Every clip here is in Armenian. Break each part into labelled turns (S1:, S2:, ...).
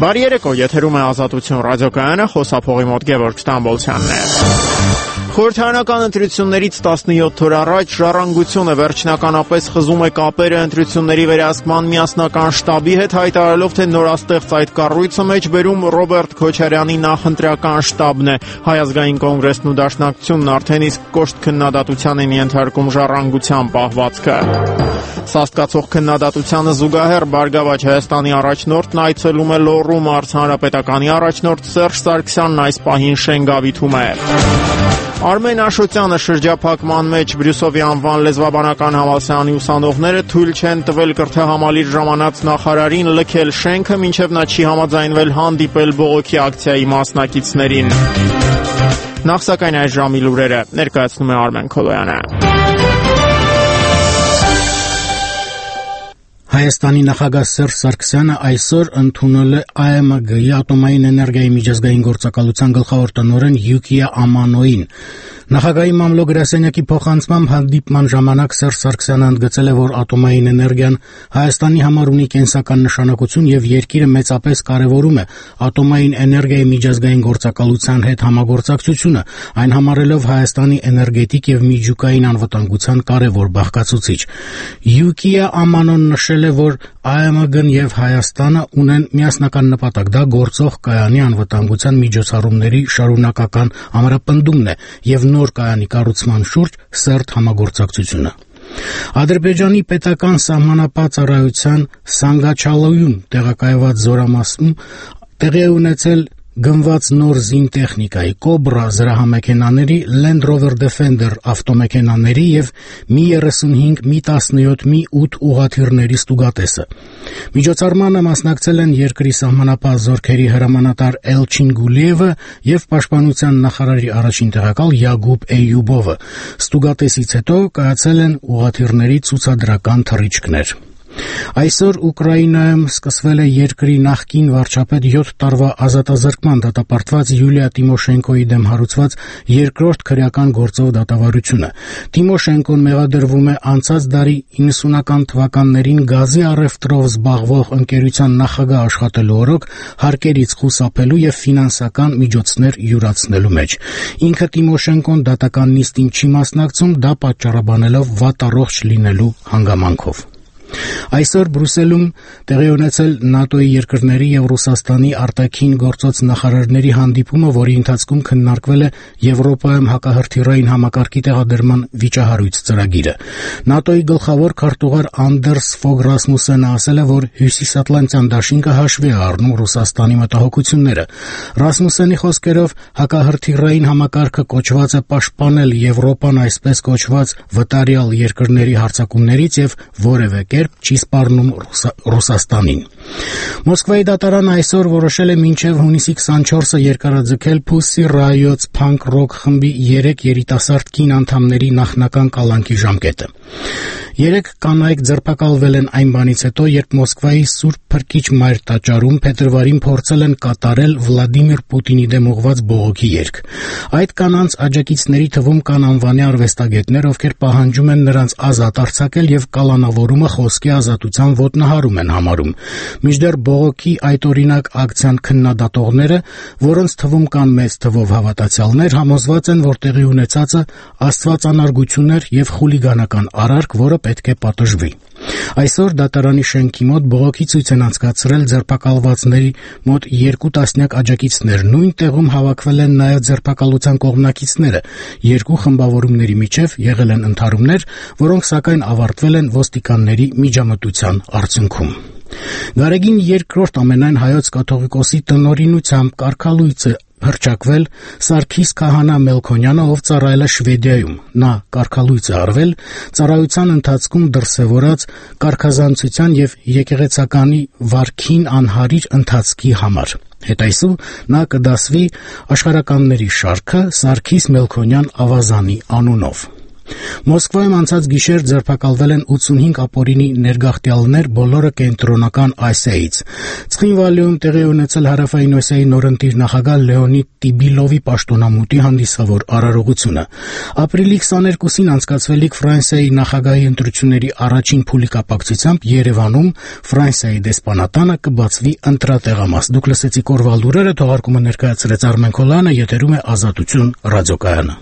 S1: Բարի երեկո, եթերում է Ազատություն ռադիոկայանը, խոսափողի մոտ Գևորգ Ստամբոլցյանն է։ Խորհրդարանական ընտրություններից 17 օր առաջ «Ժառանգությունը» վերջնականապես խզում է կապերը ընտրությունների վերահսկման միասնական շտաբի հետ, հայտարարելով, թե նորաստեղծ այդ կառույցը մեջբերում Ռոբերտ Քոչարյանի նախընտրական շտաբն է։ Հայ ազգային կոնգրեսն ու Դաշնակցությունն արդեն իսկ կոշտ քննադատության են ենթարկում «Ժառանգության» պահվածքը։ Սաստկացող քննադատությանը զուգահեռ «Բարգավաճ Հայաստանի» առաջնորդն այցելում է Լոռու մարզհանրապետականի առաջնորդ Սերժ Սարգսյանն այս պահին Շենգավիթում է։ Արմեն Աշոտյանը շրջափակման մեջ Բրյուսովի անվան լեզվաբանական համալսարանի ուսանողները թույլ չեն տվել կրթահամալիր ժամանած նախարարին լքել շենքը, մինչև նա չի համաձայնվել հանդիպել բողոքի ակցիայի մասնակիցներին։ Նախ սակայն այս ժամի լուրերը ներկայացնում է Արմեն Քոլոյանը։
S2: Հայաստանի նախագահ Սերժ Սարգսյանը այսօր ընդունել է ԱՄԳ-ի ատոմային էներգիայի միջազգային գործակալության գլխավոր տնօրեն Յուկիա Ամանոին։ Նախագահի մամլո գրասենյակի փոխանցմամբ հանդիպման ժամանակ Սերժ Սարգսյանը ընդգծել է, որ ատոմային էներգիան Հայաստանի համար ունի կենսական նշանակություն եւ երկիրը մեծապես կարեւորում է ատոմային էներգիայի միջազգային գործակալության հետ համագործակցությունը, այն համարելով Հայաստանի էներգետիկ եւ միջուկային անվտանգության կարեւոր բաղկացուցիչ։ Յուկիա Ամանոն նշել է, որ ԱՄԳ-ն եւ Հայաստանը ունեն միասնական նպատակ, դա գործող կայանի անվտանգության միջոցառումների շարունակական ամրապնդումն է եւ նոր կայանի կառուցման շուրջ սերտ համագործակցությունը։ Ադրբեջանի պետական սահմանապահ ծառայության Սանգաչալոյում տեղակայված զորամասում տեղի է ունեցել գնված նոր զինտեխնիկայի Կոբրա զրահամեքենաների, Land Rover Defender ավտոմեքենաների եւ Mi-35, Mi-17, Mi-8 ուղղաթիռների ստուգատեսը։ Միջոցառմանը մասնակցել են երկրի սահմանապահ զորքերի հրամանատար Էլչին Գուլիևը եւ պաշտպանության նախարարի առաջին տեղակալ Յագուբ Էյյուբովը։ Ստուգատեսից հետո կայացել են ուղղաթիռների ցուցադրական թռիչքներ։ Այսօր Ուկրաինայում սկսվել է երկրի նախկին վարչապետ 7 տարվա ազատազրկման դատապարտված Յուլիա Տիմոշենկոյի դեմ հարուցված երկրորդ քրեական գործով դատավարությունը։ Տիմոշենկոն մեղադրվում է անցած դարի 90-ական թվականներին գազի առևտրով զբաղվող ընկերության նախագահ աշխատելու օրոք հարկերից խուսափելու եւ ֆինանսական միջոցներ յուրացնելու մեջ։ Ինքը Տիմոշենկոն դատական նիստին չի մասնակցում, դա պատճառաբանելով վատառողջ լինելու հանգամանքով։ Այսօր Բրյուսելում տեղի ունեցել ՆԱՏՕ-ի երկրների եւ Ռուսաստանի արտաքին գործոց նախարարների հանդիպումը, որի ընթացքում քննարկվել է Եվրոպայում հակահրթիռային համակարգի տեղադրման վիճահարույց ծրագիրը։ ՆԱՏՕ-ի գլխավոր քարտուղար Անդերս Ֆոգ Ռասմուսենը ասել է, որ Հյուսիսատլանտյան դաշինքը հաշվի է առնում Ռուսաստանի մտահոգությունները։ Ռասմուսենի խոսքերով հակահրթիռային համակարգը կոչված է պաշտպանել Եվրոպան այսպես կոչված վտարյալ երկրների հարձակումներից եւ որևէ չի սպառնում Ռուսաստանին։ Մոսկվայի դատարանը այսօր որոշել է մինչև հունիսի 24-ը երկարաձգել Pussy Riot Punk Rock խմբի 3 երիտասարդ կին անդամների նախնական կալանքի ժամկետը։ 3 կանայք ձերբակալվել են այն բանից հետո, երբ Մոսկվայի Սուրբ Փրկիչ Մայր տաճարում փետրվարին փորձել են կատարել Վլադիմիր Պուտինի դեմ ուղղված բողոքի երգ։ Այդ կանանց աջակիցների թվում կան անվանի արվեստագետներ, ովքեր պահանջում են նրանց ազատ արձակել եւ կալանավորումը խոսքի ազատության ոտնահարում են համարում։ Մինչդեռ բողոքի այդօրինակ ակցիան քննադատողները, որոնց թվում կան մեծ թվով հավատացյալներ, համոզված են, որ տեղի ունեցածը աստվածանարգություն էր եւ խուլիգանական արարք, որը պետք է պատժվի։ Այսօր դատարանի շենքի մոտ բողոքի ցույց են անցկացրել ձերբակալվածների մոտ 2 տասնյակ աջակիցներ։ Նույն տեղում հավաքվել են նաև ձերբակալության կողմնակիցները։ 2 խմբավորումների միջև եղել են ընդհարումներ, որոնք սակայն ավարտվել են ոստիկանների միջամտության արդյունքում։ Գարեգին երկրորդ ամենայն հայոց կաթողիկոսի տնօրինությամբ կարգալույծը հռչակվել Սարգիս Քահանա Մելքոնյանը, ով ծառայել է Շվեդիայում։ Նա կարգալույծ է արվել ծառայության ընթացքում դրսևորած կարգազանցության եւ եկեղեցականի վարքին անհարիր ընթացքի համար։ Հետայսու նա կդասվի աշխարհականների շարքը Սարգիս Մելքոնյան ավազանի անունով։ Մոսկվայում անցած գիշեր ձերբակալվել են 85 ապօրինի ներգաղթյալներ, բոլորը կենտրոնական Ասիայից։ Ცხինվալիում տեղի ունեցել Հարավային Ասիայի նորընտիր նախագահ Լեոնիդ Տիբիլովի պաշտոնամուտի հանդիսավոր արարողությունը։ Ապրիլի 22-ին անցկացվելիք Ֆրանսիայի նախագահի ընտրությունների առաջին փուլի կապակցությամբ Երևանում Ֆրանսիայի դեսպանատանը կբացվի ընտրատեղամաս։ Դուք լսեցիք օրվա լուրերը, թողարկումը ներկայացրեց Արմեն Քոլյանը, եթերում է Ազատություն ռադիոկայանը։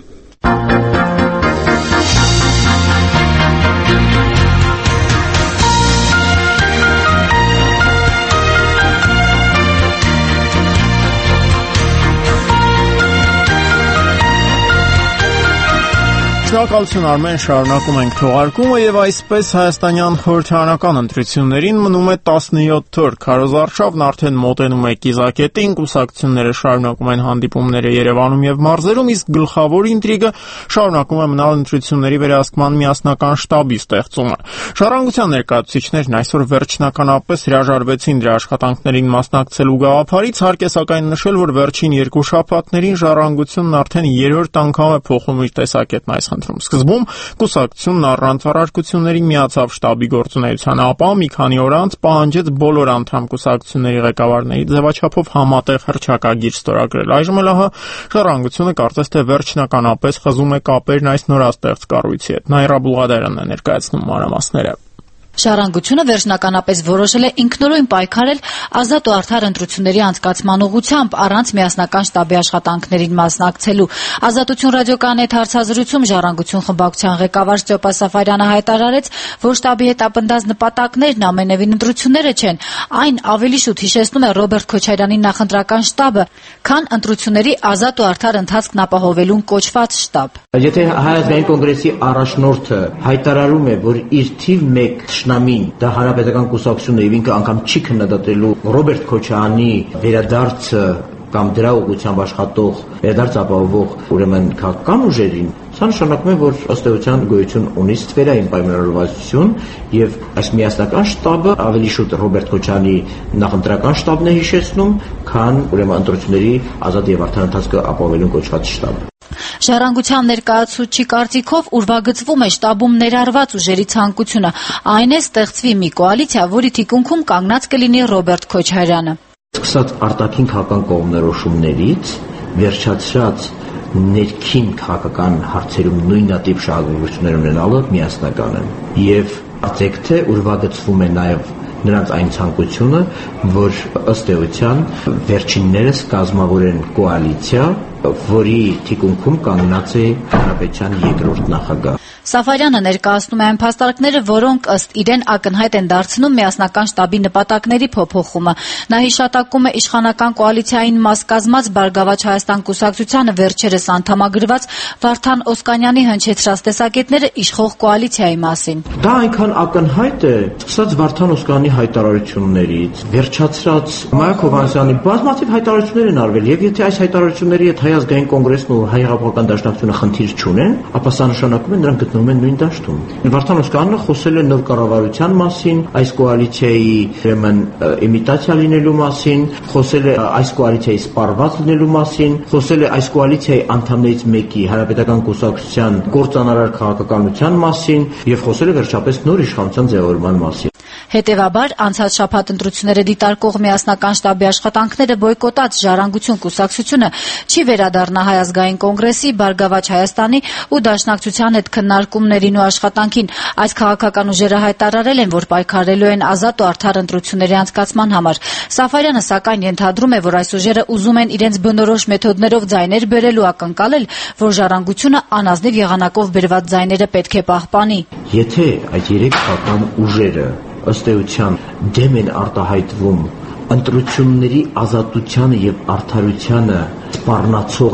S1: Շնորհակալություն Արմեն, շարունակում ենք թողարկումը եւ այսպես հայաստանյան խորհրդարանական ընտրություններին մնում է 17 օր։ Քարոզարշավն արդեն մոտենում է կիզակետին, կուսակցությունները շարունակում են հանդիպումները Երևանում եւ մարզերում, իսկ գլխավոր ինտրիգը շարունակում է մնալ ընտրությունների վերահսկման միասնական շտաբի ստեղծումը։ Ժառանգության ներկայացուցիչներն այսօր վերջնականապես հրաժարվեցին դրա աշխատանքներին մասնակցելու գաղափարից, հարկ է սակայն նշել, որ վերջին 2 շաբաթներին Ժառանգությունն արդեն 3-րդ անգամ է փոխում իր տեսակետն այս Սկզբում կուսակցությունն առանց առարկությունների միացավ շտաբի գործունեությանը, ապա մի քանի օր անց պահանջեց բոլոր անդամ կուսակցությունների ղեկավարների ձևաչափով համատեղ հռչակագիր ստորագրել։ Այժմ էլ Ժառանգությունը կարծես թե վերջնականապես խզում է կապերն այս նորաստեղծ կառույցի հետ։ Նաիրա Բուլղադարյանն է ներկայացնում մանրամասները։
S3: Ժառանգությունը վերջնականապես որոշել է ինքնուրույն պայքարել ազատ ու արդար ընտրությունների անցկացման ուղղությամբ առանց միասնական շտաբի աշխատանքներին մասնակցելու։ Ազատություն ռադիոկայանի հետ հարցազրույցում Ժառանգություն խմբակցության ղեկավար Ստեփան Սաֆարյանը հայտարարեց, որ շտաբի հետ ապնդած նպատակներն ամենևին ընտրությունները չեն, այն ավելի շուտ հիշեցնում է Ռոբերտ Քոչարյանի նախընտրական շտաբը, քան ընտրությունների ազատ ու արդար ընթացքն ապահովելուն կոչված շտաբ։
S4: Եթե Հայ ազգային կոնգրեսի առաջնորդը հայտարարում է, որ իր թիվ 1 Շնամին դա հանրապետական կուսակցությունը եւ ինքը անգամ չի քննադատելու Ռոբերտ Քոչարյանի վերադարձը կամ դրա ուղղությամբ աշխատող վերադարձ ապահովող ուրեմն քաղաքական ուժերին, սա նշանակում է, որ ըստ էության գոյություն ունի ստվերային պայմանավորվածություն եւ այս միասնական շտաբը ավելի շուտ Ռոբերտ Քոչարյանի նախընտրական շտաբն է հիշեցնում, քան ուրեմն ընտրությունների ազատ եւ արդար ընթացքը ապահովելուն կոչված շտաբը։
S3: Ժառանգության ներկայացուցչի կարծիքով ուրվագծվում է շտաբում ներառված ուժերի ցանկությունը, այն է ստեղծվի մի կոալիցիա, որի թիկունքում կանգնած կլինի Ռոբերտ Քոչարյանը։
S4: Սկսած արտաքին քաղաքական կողմնորոշումներից վերջացած ներքին քաղաքական հարցերում նույնատիպ շահագրգռվածություններ ունենալը միասնական է եւ արձեք թե ուրվագծվում է նաեւ նրանց այն ցանկությունը, որ ըստ էության վերջիններս կազմավորեն կոալիցիա, որի թիկունքում կանգնած է հանրապետության երկրորդ նախագահ։
S3: Սաֆարյանը ներկայացնում է այն փաստարկները, որոնք ըստ իրեն ակնհայտ են դարձնում միասնական շտաբի նպատակների փոփոխումը։ Նա հիշատակում է իշխանական կոալիցիային մաս կազմած Բարգավաճ Հայաստան կուսակցությանը վերջերս անդամագրված Վարդան Օսկանյանի հնչեցրած տեսակետները իշխող կոալիցիայի մասին։
S4: Դա այնքան ակնհայտ է, սկսած Վարդան Օսկանյանի հայտարարություններից, վերջացրած Մայակ Հովհաննիսյանի բազմաթիվ հայտարարություններ են արվել, եւ եթե այս հայտարարությունների հետ Հայ ազգային կոնգրեսն ու Հայ հեղափոխական դաշնակցությունը խնդիր չունեն, ապա սա նշանակում է նրանք գտնվում են նույն դաշտում։ Վարդան Օսկանյանը խոսել է նոր կառավարության մասին, այս կոալիցիայի ուրեմն իմիտացիա լինելու մասին, խոսել է այս կոալիցիայի սպառված լինելու մասին, խոսել է այս կոալիցիայի անդամներից մեկի հանրապետական կուսակցության կործանարար քաղաքականության մասին եւ խոսել է վերջապես նոր իշխանության ձևավորման մասին։
S3: Հետևաբար, անցած շաբաթ ընտրությունները դիտարկող միասնական շտաբի աշխատանքները բոյկոտած Ժառանգություն կուսակցությունը չի վերադառնա Հայ ազգային կոնգրեսի, Բարգավաճ Հայաստանի ու Դաշնակցության հետ քննարկումներին ու աշխատանքին։ Այս քաղաքական ուժերը հայտարարել են, որ պայքարելու են ազատ ու արդար ընտրությունների անցկացման համար։ Սաֆարյանը սակայն ենթադրում է, որ այս ուժերը ուզում են իրենց բնորոշ մեթոդներով ձայներ բերել ու ակնկալել, որ Ժառանգությունը անազնիվ եղանակով բերված ձայները պետք է պահպանի։
S4: Եթե այդ 3 քաղաքական ուժերը ըստ էության դեմ են արտահայտվում ընտրությունների ազատությանը եւ արդարությանը սպառնացող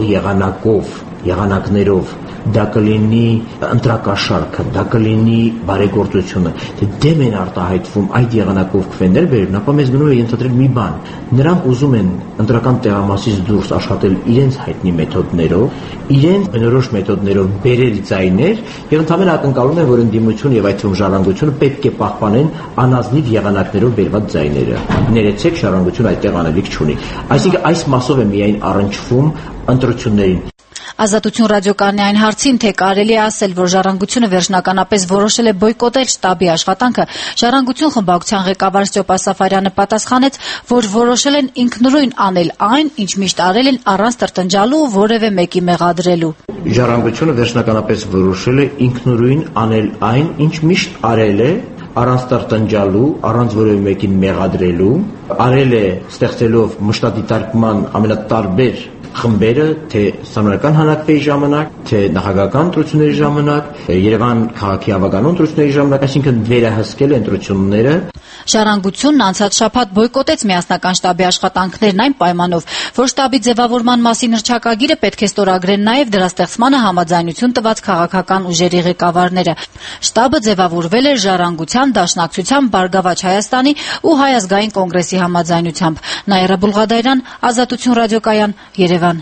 S4: եղանակներով, դա կլինի ընտրակաշառքը, դա կլինի բարեգործությունը, թե դեմ են արտահայտվում այդ եղանակով քվեներ բերեն, ապա մեզ գնում է ենթադրել մի բան. նրանք ուզում են ընտրական տեղամասից դուրս աշխատել իրենց հայտնի մեթոդներով, իրենց բնորոշ մեթոդներով բերել ձայներ եւ ընդհանրապես ակնկալում են, որ ընդդիմություն եւ այդ թվում Ժառանգությունը պետք է պահպանեն անազնիվ եղանակներով բերված ձայները։ Ներեցեք, Ժառանգությունը այդտեղ անելիք չունի։ Այսինքն այս մասով է միայն առնչվում ընտրություններին։
S3: Ազատություն ռադիոկայանի այն հարցին, թե կարելի է ասել, որ Ժառանգությունը վերջնականապես որոշել է բոյկոտել շտաբի աշխատանքը, Ժառանգություն խմբակցության ղեկավար Ստյոպա Սաֆարյանը պատասխանեց, որ որոշել են ինքնուրույն անել այն, ինչ միշտ արել են առանց տրտնջալու որևէ մեկի մեղադրելու։
S4: Ժառանգությունը վերջնականապես որոշել է ինքնուրույն անել այն, ինչ միշտ արել է առանց տրտնջալու, առանց որևէ մեկին մեղադրելու, արել է ստեղծելով մշտադիտարկման ամենատարբեր խմբերը, թե Սահմանադրական հանրաքվեի ժամանակ, թե նախագահական ընտրությունների ժամանակ, Երևան քաղաքի ավագանուն ընտրությունների ժամանակ, այսինքն վերահսկել է ընտրությունները։
S3: Ժառանգությունն անցած շաբաթ բոյկոտեց միասնական շտաբի աշխատանքներն այն պայմանով, որ շտաբի ձևավորման մասին հռչակագիրը պետք է ստորագրեն նաև դրա ստեղծմանը համաձայնություն տված քաղաքական ուժերի ղեկավարները։ Շտաբը ձևավորվել է Ժառանգության, Դաշնակցության, Բարգավաճ Հայաստանի ու Հայ ազգային կոնգրեսի համաձայնությամբ։ Նաիրա Բուլղադարյան, Ազատություն ռադիոկայան, Երևան։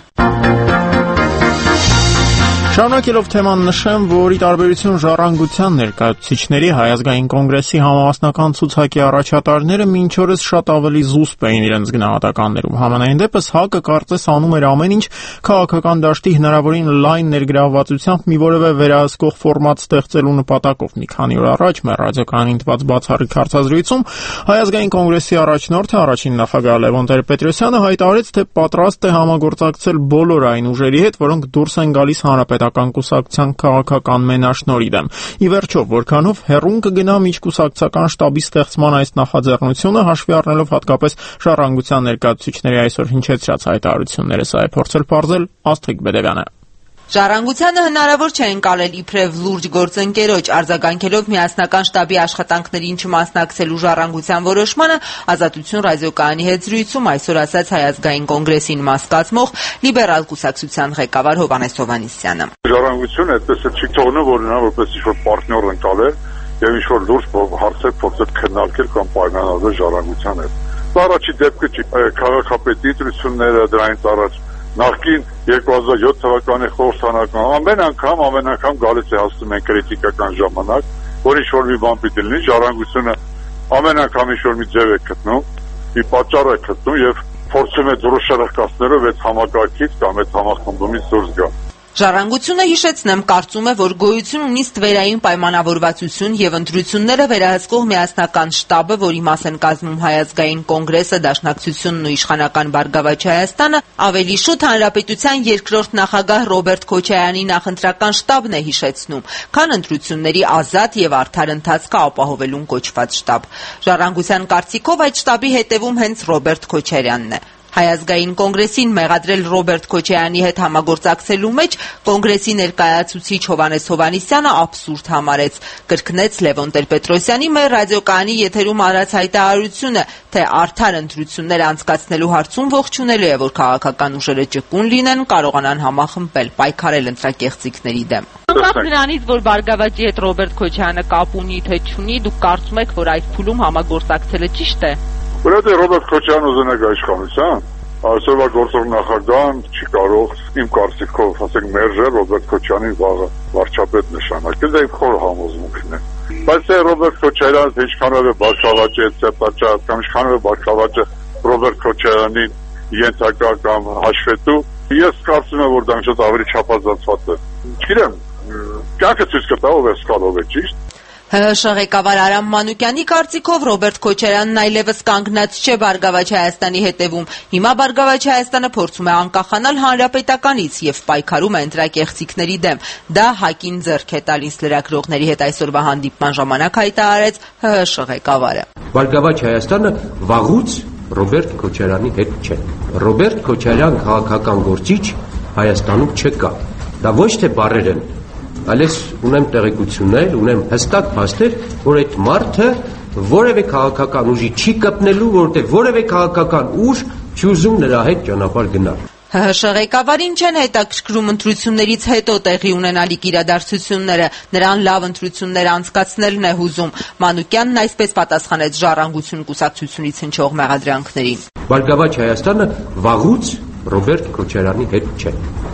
S1: Շարունակելով թեման նշեմ, որ ի տարբերություն Ժառանգության ներկայացուցիչների Հայ ազգային կոնգրեսի համամասնական ցուցակի առաջատարները մինչ օրս շատ ավելի զուսպ էին իրենց գնահատականներում։ Համենայն դեպս ՀԱԿ-ը կարծես անում էր ամեն ինչ քաղաքական դաշտի հնարավորին լայն ներգրավվածությամբ մի որևէ վերահսկող ֆորմատ ստեղծելու նպատակով։ Մի քանի օր առաջ մեր ռադիոկայանին տված բացառիկ հարցազրույցում Հայ ազգային կոնգրեսի առաջնորդը, առաջին նախագահ Լևոն Տեր-Պետրոսյանը հայտարարեց, թե պատրաստ է համագործակցել բոլոր այն ուժերի հետ, որոնք դուրս են գալիս հանրապետական կուսակցության քաղաքական մենաշնորհի դեմ։ Ի վերջո, որքանով հեռուն կգնա միջկուսակցական շտաբի ստեղծման այս նախաձեռնությունը, հաշվի առնելով հատկապես Ժառանգության ներկայացուցիչների այսօր հնչեցրած հայտարարությունները, սա է փորձել պարզել Աստղիկ Բեդևյանը։
S5: Ժառանգությանը հնարավոր չէ ընկալել իբրև լուրջ գործընկերոջ, արձագանքելով միասնական շտաբի աշխատանքներին չմասնակցելու Ժառանգության որոշմանը, Ազատություն ռադիոկայանի հետ զրույցում այսօր ասաց Հայ ազգային կոնգրեսին մաս կազմող լիբերալ կուսակցության ղեկավար Հովհաննես Հովհաննիսյանը։
S6: Ժառանգությունը այդպես չի թողնում, որ նա որպես ինչ-որ պարտներ ընկալել եւ ինչ-որ լուրջ հարցեր փորձել քննարկել կամ պայմանավորել Ժառանգության հետ։ Դա առաջի դեպքը չի, քաղաքապետի ընտրությունները դրանից առաջ նախկին 2007 թվականի խորհրդանական ամեն անգամ գալիս է հասնում են քրիտիկական ժամանակ, որ ինչ-որ մի բան պիտի լինի, Ժառանգությունը ամեն անգամ ինչ-որ մի ձև է գտնում, մի պատճառ է գտնում եւ փորձում է դրոշարակացնելով այդ համակարգից կամ այդ համախմբումից դուրս գալ։
S5: Ժառանգությունը, հիշեցնեմ, կարծում է, որ գոյություն ունի ստվերային պայմանավորվածություն եւ ընտրությունները վերահսկող միասնական շտաբը, որի մաս են կազմում Հայ ազգային կոնգրեսը, Դաշնակցությունն ու Իշխանական Բարգավաճ Հայաստանը, ավելի շուտ հանրապետության երկրորդ նախագահ Ռոբերտ Քոչարյանի նախընտրական շտաբն է հիշեցնում, քան ընտրությունների ազատ եւ արդար ընթացքը ապահովելուն կոչված շտաբ։ Ժառանգության կարծիքով այդ շտաբի հետևում հենց Ռոբերտ Քոչարյանն է։ Հայ ազգային կոնգրեսին մեղադրել Ռոբերտ Քոչարյանի հետ համագործակցելու մեջ կոնգրեսի ներկայացուցիչ Հովհաննես Հովհաննիսյանը աբսուրդ համարեց, կրկնեց Լևոն Տեր-Պետրոսյանի մեր ռադիոկայանի եթերում արած հայտարարությունը, թե արդար ընտրություններ անցկացնելու հարցում ողջունելու է, որ քաղաքական ուժերը ճկուն լինեն, կարողանան համախմբել, պայքարել ընտրակեղծիքների դեմ։
S7: Անկախ նրանից, որ Բարգավաճի հետ Ռոբերտ Քոչարյանը կապ ունի թե չունի, դուք կարծում եք, որ այս փուլում համագործակցելը ճիշտ է։
S6: Որովհետեւ Ռոբերտ Քոչարյանը ուզում է գա իշխանության, այսօրվա գործող նախագահան չի կարող իմ կարծիքով, ասենք, մերժել Ռոբերտ Քոչարյանին վաղը վարչապետ նշանակել, դա իմ խոր համոզմունքն է։ Բայց Ռոբերտ Քոչարյանը ինչքանով է Բարգավաճի հետ սեպարճած կամ ինչքանով է Բարգավաճը Ռոբերտ Քոչարյանին ենթակա կամ հաշվետու, ես կարծում եմ, որ դա շատ ավելի չափազանցված է։ Չգիտեմ, կյանքը ցույց կտա ով է սկալով է, ճիշտ։
S5: ՀՀՇ ղեկավար Արամ Մանուկյանի կարծիքով Ռոբերտ Քոչարյանն այլևս կանգնած չէ Բարգավաճ Հայաստանի հետևում։ Հիմա Բարգավաճ Հայաստանը փորձում է անկախանալ հանրապետականից եւ պայքարում է ընտրակեղծիքների դեմ։ Դա ՀԱԿ-ին ձեռք է տալիս լրագրողների հետ այսօրվա հանդիպման ժամանակ հայտարարեց ՀՀՇ ղեկավարը։
S8: Բարգավաճ Հայաստանը վաղուց Ռոբերտ Քոչարյանի հետ չէ։ Ռոբերտ Քոչարյան քաղաքական գործիչ Հայաստանում չկա։ Դա ոչ թե բառեր են, այլև ունեմ տեղեկություններ, ունեմ հստակ փաստեր, որ այդ մարդը որևէ քաղաքական ուժի չի կպնելու, որովհետև որևէ քաղաքական ուժ չի ուզում նրա հետ ճանապարհ գնալ։
S5: ՀՀՇ ղեկավարին չեն հետաքրքրում ընտրություններից հետո տեղի ունենալիք իրադարձությունները, նրան լավ ընտրություններ անցկացնելն է հուզում։ Մանուկյանն այսպես պատասխանեց Ժառանգություն կուսակցությունից հնչող մեղադրանքներին։
S8: Բարգավաճ Հայաստանը վաղուց Ռոբերտ Քոչարյանի հետ չէ։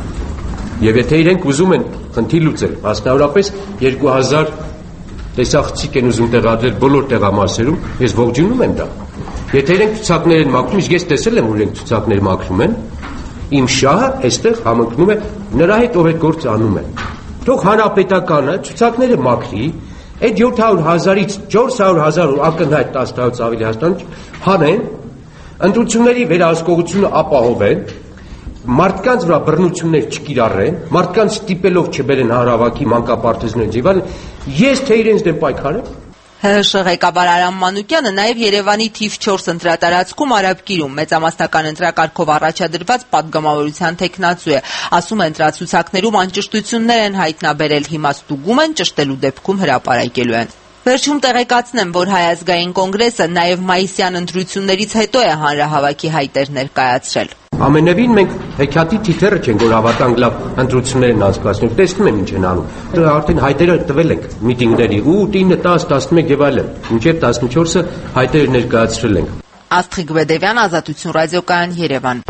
S8: Եվ եթե իրենք ուզում են խնդիր լուծել, մասնավորապես 2000 տեսախցիկ են ուզում տեղադրել բոլոր տեղամասերում, ես ողջունում եմ դա։ Եթե իրենք ցուցակներ են մաքրում, իսկ ես տեսել եմ, որ իրենք ցուցակներ մաքրում են, Իմ շահը այստեղ համընկնում է նրա հետ, ով այդ գործը անում է։ Թող հանրապետականը ցուցակները մաքրի, այդ 700,000-ից 400,000 ակնհայտ 10%-ից ավելի հաստատ հանեն, ընտրությունների վերահսկողությունը ապահովեն, մարդկանց վրա բռնություններ չկիրառեն, մարդկանց ստիպելով չբերեն հանրավակի մանկապարտեզներ եւ այլն, ես թե իրենց դեմ պայքարեմ։
S5: ՀՀՇ ղեկավար Արամ Մանուկյանը նաև Երևանի թիվ 4 ընտրատարածքում Արաբկիրում մեծամասնական ընտրակարգով առաջադրված падգամավորության թեկնածու է։ Ասում է, ընտրացուցակներում անճշտություններ են հայտնաբերել, հիմա ստուգում են, ճշտելու դեպքում հրապարակելու են։ Վերջում տեղեկացնեմ, որ Հայ ազգային կոնգրեսը նաև մայիսյան ընտրություններից հետո է հանրահավաքի հայտեր ներկայացրել։
S8: Ամենևին մենք հեքիաթի թիթերը չենք, որ հավատանք լավ ընտրություններ են անցկացնում, տեսնում եմ ինչ են անում։ Արդեն հայտերը տվել ենք միտինգների 8, 9, 10, 11 եւ այլն։ Մինչեւ 14-ը հայտերը ներկայացրել ենք։
S5: Աստղիկ Բեդևյան, Ազատություն ռադիոկայան, Երևան։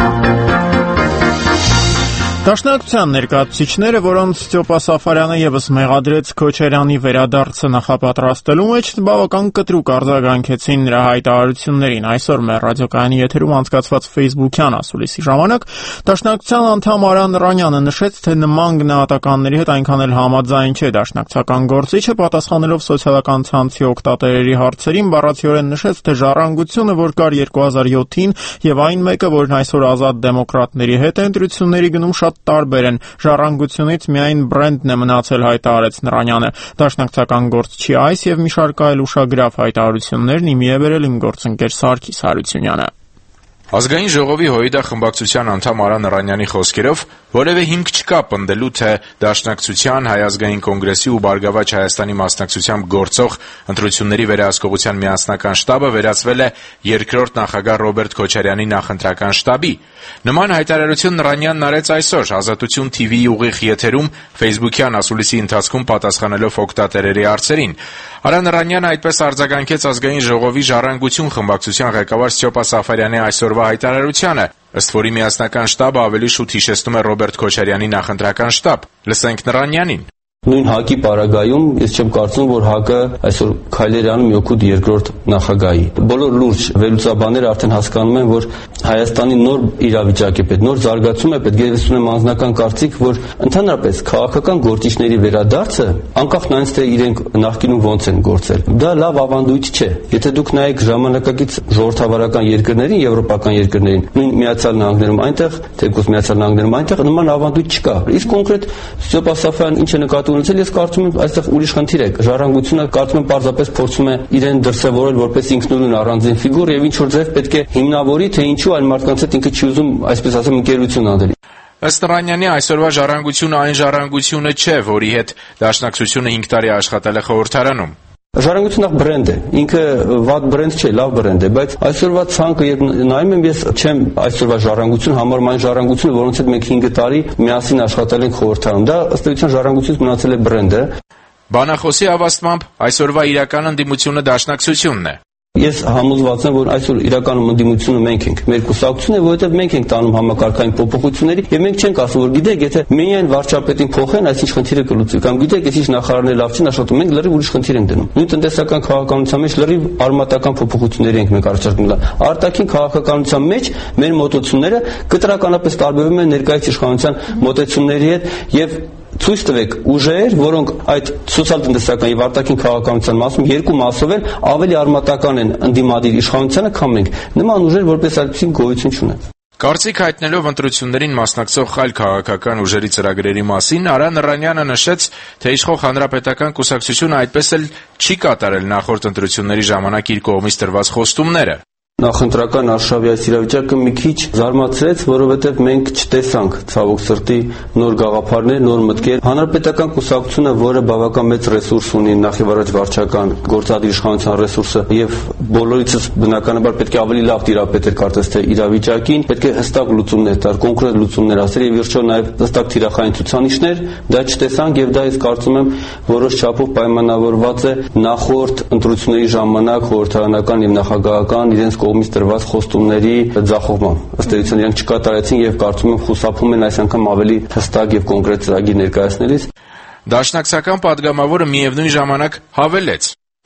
S1: Դաշնակցության ներկայացուցիչները, որոնց Ստյոպա Սաֆարյանը եւս մեղադրեց Քոչարյանի վերադարձը նախապատրաստելու մեջ, բավական կտրուկ արձագանքեցին նրա հայտարարություններին։ Այսօր մեր ռադիոկայանի եթերում անցկացված Facebook-յան ասուլիսի ժամանակ Դաշնակցության անդամ Արան Րանյանը նշեց, թե նման գնահատականների հետ այնքան էլ համաձայն չէ։ Դաշնակցական գործիչը պատասխանելով սոցիալական ցանցի օգտատերերի հարցերին բառացիորեն նշեց, թե ժառանգությունը, որ կար 2007-ին, եւ այն մեկը, որն այսօր Ազատ դեմոկրատների հետ է ընտրությունների գնում, շատ տարբեր են։ Ժառանգությունից միայն բրենդն է մնացել, հայտարարեց Նրանյանը։ Դաշնակցական գործչի այս եւ մի շարք այլ ուշագրավ հայտարարություններն իմի է բերել իմ գործընկեր Սարգիս Հարությունյանը։
S9: Ազգային ժողովի ՀՅԴ խմբակցության անդամ Արան Նրանյանի խոսքերով որևէ հիմք չկա պնդելու, թե Դաշնակցության, Հայ ազգային կոնգրեսի ու Բարգավաճ Հայաստանի մասնակցությամբ գործող ընտրությունների վերահսկողության միասնական շտաբը վերածվել է երկրորդ նախագահ Ռոբերտ Քոչարյանի նախընտրական շտաբի։ Նման հայտարարություն Նրանյանն արեց այսօր Ազատություն TV-ի ուղիղ եթերում Facebook-յան ասուլիսի ընթացքում պատասխանելով օգտատերերի հարցերին։ Արան Նրանյանը այդպես արձագանքեց ազգային ժողովի ժառանգություն խմբակցության ղեկավար Ստյոպա Սաֆարյանի այսօրվա հայտարարությանը, ըստ որի միասնական շտաբը ավելի շուտ հիշեցնում է Ռոբերտ Քոչարյանի նախընտրական շտաբ։ Լսենք Նրանյանին։
S10: Նույն ՀԱԿ-ի պարագայում ես չեմ կարծում, որ ՀԱԿ-ը այսօր քայլեր անում Յոքուտ երկրորդ նախագահի։ Բոլոր լուրջ վերլուծաբանները արդեն հասկանում են, որ Հայաստանի նոր իրավիճակ է պետք, նոր զարգացում է պետք։ Ես ունեմ անձնական կարծիք, որ ընդհանրապես քաղաքական գործիչների վերադարձը, անկախ նրանից թե իրենք նախկինում ոնց են գործել, դա լավ ավանդույթ չէ։ Եթե դուք նայեք ժամանակակից ժողովրդավարական երկրներին, եվրոպական երկրներին, նույն Միացյալ Նահանգներում այնտեղ, թեկուզ Միացյալ Նահանգներում այնտեղ նման ավանդույթ չկա։ Իսկ կոնկրետ Ստյոպա Սաֆարյանն ինչ է նկատի ունեցել, ես կարծում եմ այստեղ ուրիշ խնդիր է։ Ժառանգությունը կարծում եմ պարզապես փորձում է իրեն դրսևորել որպես ինքնուրույն առանձին ֆիգուր եւ ինչ որ ձև պետք է հիմնավորի, թե ինչու այլ մարդկանց հետ ինքը չի ուզում, այսպես ասեմ, ընկերություն անել։
S9: Ըստ Նրանյանի այսօրվա ժառանգությունը այն ժառանգությունը չէ, որի հետ Դաշնակցությունը 5 տարի աշխատել է խորհրդարանում։
S10: Ժառանգությունը բրենդ է, ինքը վատ բրենդ չէ, լավ բրենդ է, բայց այսօրվա ցանկը երբ նայում եմ, ես չեմ այսօրվա ժառանգություն համարում այն ժառանգությունը, որոնց հետ մենք 5 տարի միասին աշխատել ենք խորհրդարանում։ Դա ըստ էության ժառանգությունից մնացել է բրենդը։
S9: Բանախոսի հավաստմամբ այսօրվա իրական ընդդիմությունը Դաշնակցությունն է։
S10: Ես համոզված եմ, որ այսօր իրականում ընդդիմությունը մենք ենք, մեր կուսակցությունն է, որովհետև մենք ենք տանում համակարգային փոփոխությունների եւ մենք չենք ասում, որ գիտեք, եթե միայն վարչապետին փոխեն, այսինչ խնդիրը կլուծվի, կամ գիտեք, այսինչ նախարարները լավ չեն աշխատում, մենք լրիվ ուրիշ խնդիր ենք դնում։ Նույն տնտեսական քաղաքականության մեջ լրիվ արմատական փոփոխությունների ենք մենք առաջարկում։ Արտաքին քաղաքականության մեջ մեր մոտեցումները կտրականապես տարբերվում են ներկայիս իշխանության մոտեցումների հետ եւ ցույց տվեք ուժեր, որոնք այդ սոցիալ-տնտեսական եւ արտաքին քաղաքականության մասում երկու մասով էլ ավելի արմատական են ընդդիմադիր իշխանությանը, քան մենք։ Նման ուժեր որպես այդպիսի գոյություն չունեն։
S9: Կարծիք հայտնելով ընտրություններին մասնակցող այլ քաղաքական ուժերի ծրագրերի մասին, Արան Նրանյանը նշեց, թե իշխող հանրապետական կուսակցությունը այդպես էլ չի կատարել նախորդ ընտրությունների ժամանակ իր կողմից տրված խոստումները։
S10: Նախընտրական արշավի այս իրավիճակը մի քիչ զարմացրեց, որովհետև մենք չտեսանք ցավոք սրտի նոր գաղափարներ, նոր մտքեր։ Հանրապետական կուսակցությունը, որը բավական մեծ ռեսուրս ունի, նախևառաջ վարչական գործադիր իշխանության ռեսուրսը, եւ բոլորիցս բնականաբար պետք է ավելի լավ տիրապետել կարծես թե իրավիճակին, պետք է հստակ լուծումներ տալ, կոնկրետ լուծումներ ասել եւ վերջո նաեւ հստակ թիրախային ցուցանիշներ, դա չտեսանք եւ դա ես կարծում եմ որոշ չափով պայմանավորված է նախորդ ընտրությունների ժամանակ խորհրդարանական եւ նախագահական իրենց կողմից տրված խոստումների ձախողմամբ։ Ըստ էության իրենք չկատարեցին եւ կարծում եմ խուսափում են այս անգամ ավելի հստակ եւ կոնկրետ ծրագիր ներկայացնելիս։
S9: Դաշնակցական падգամավորը միևնույն ժամանակ հավելեց.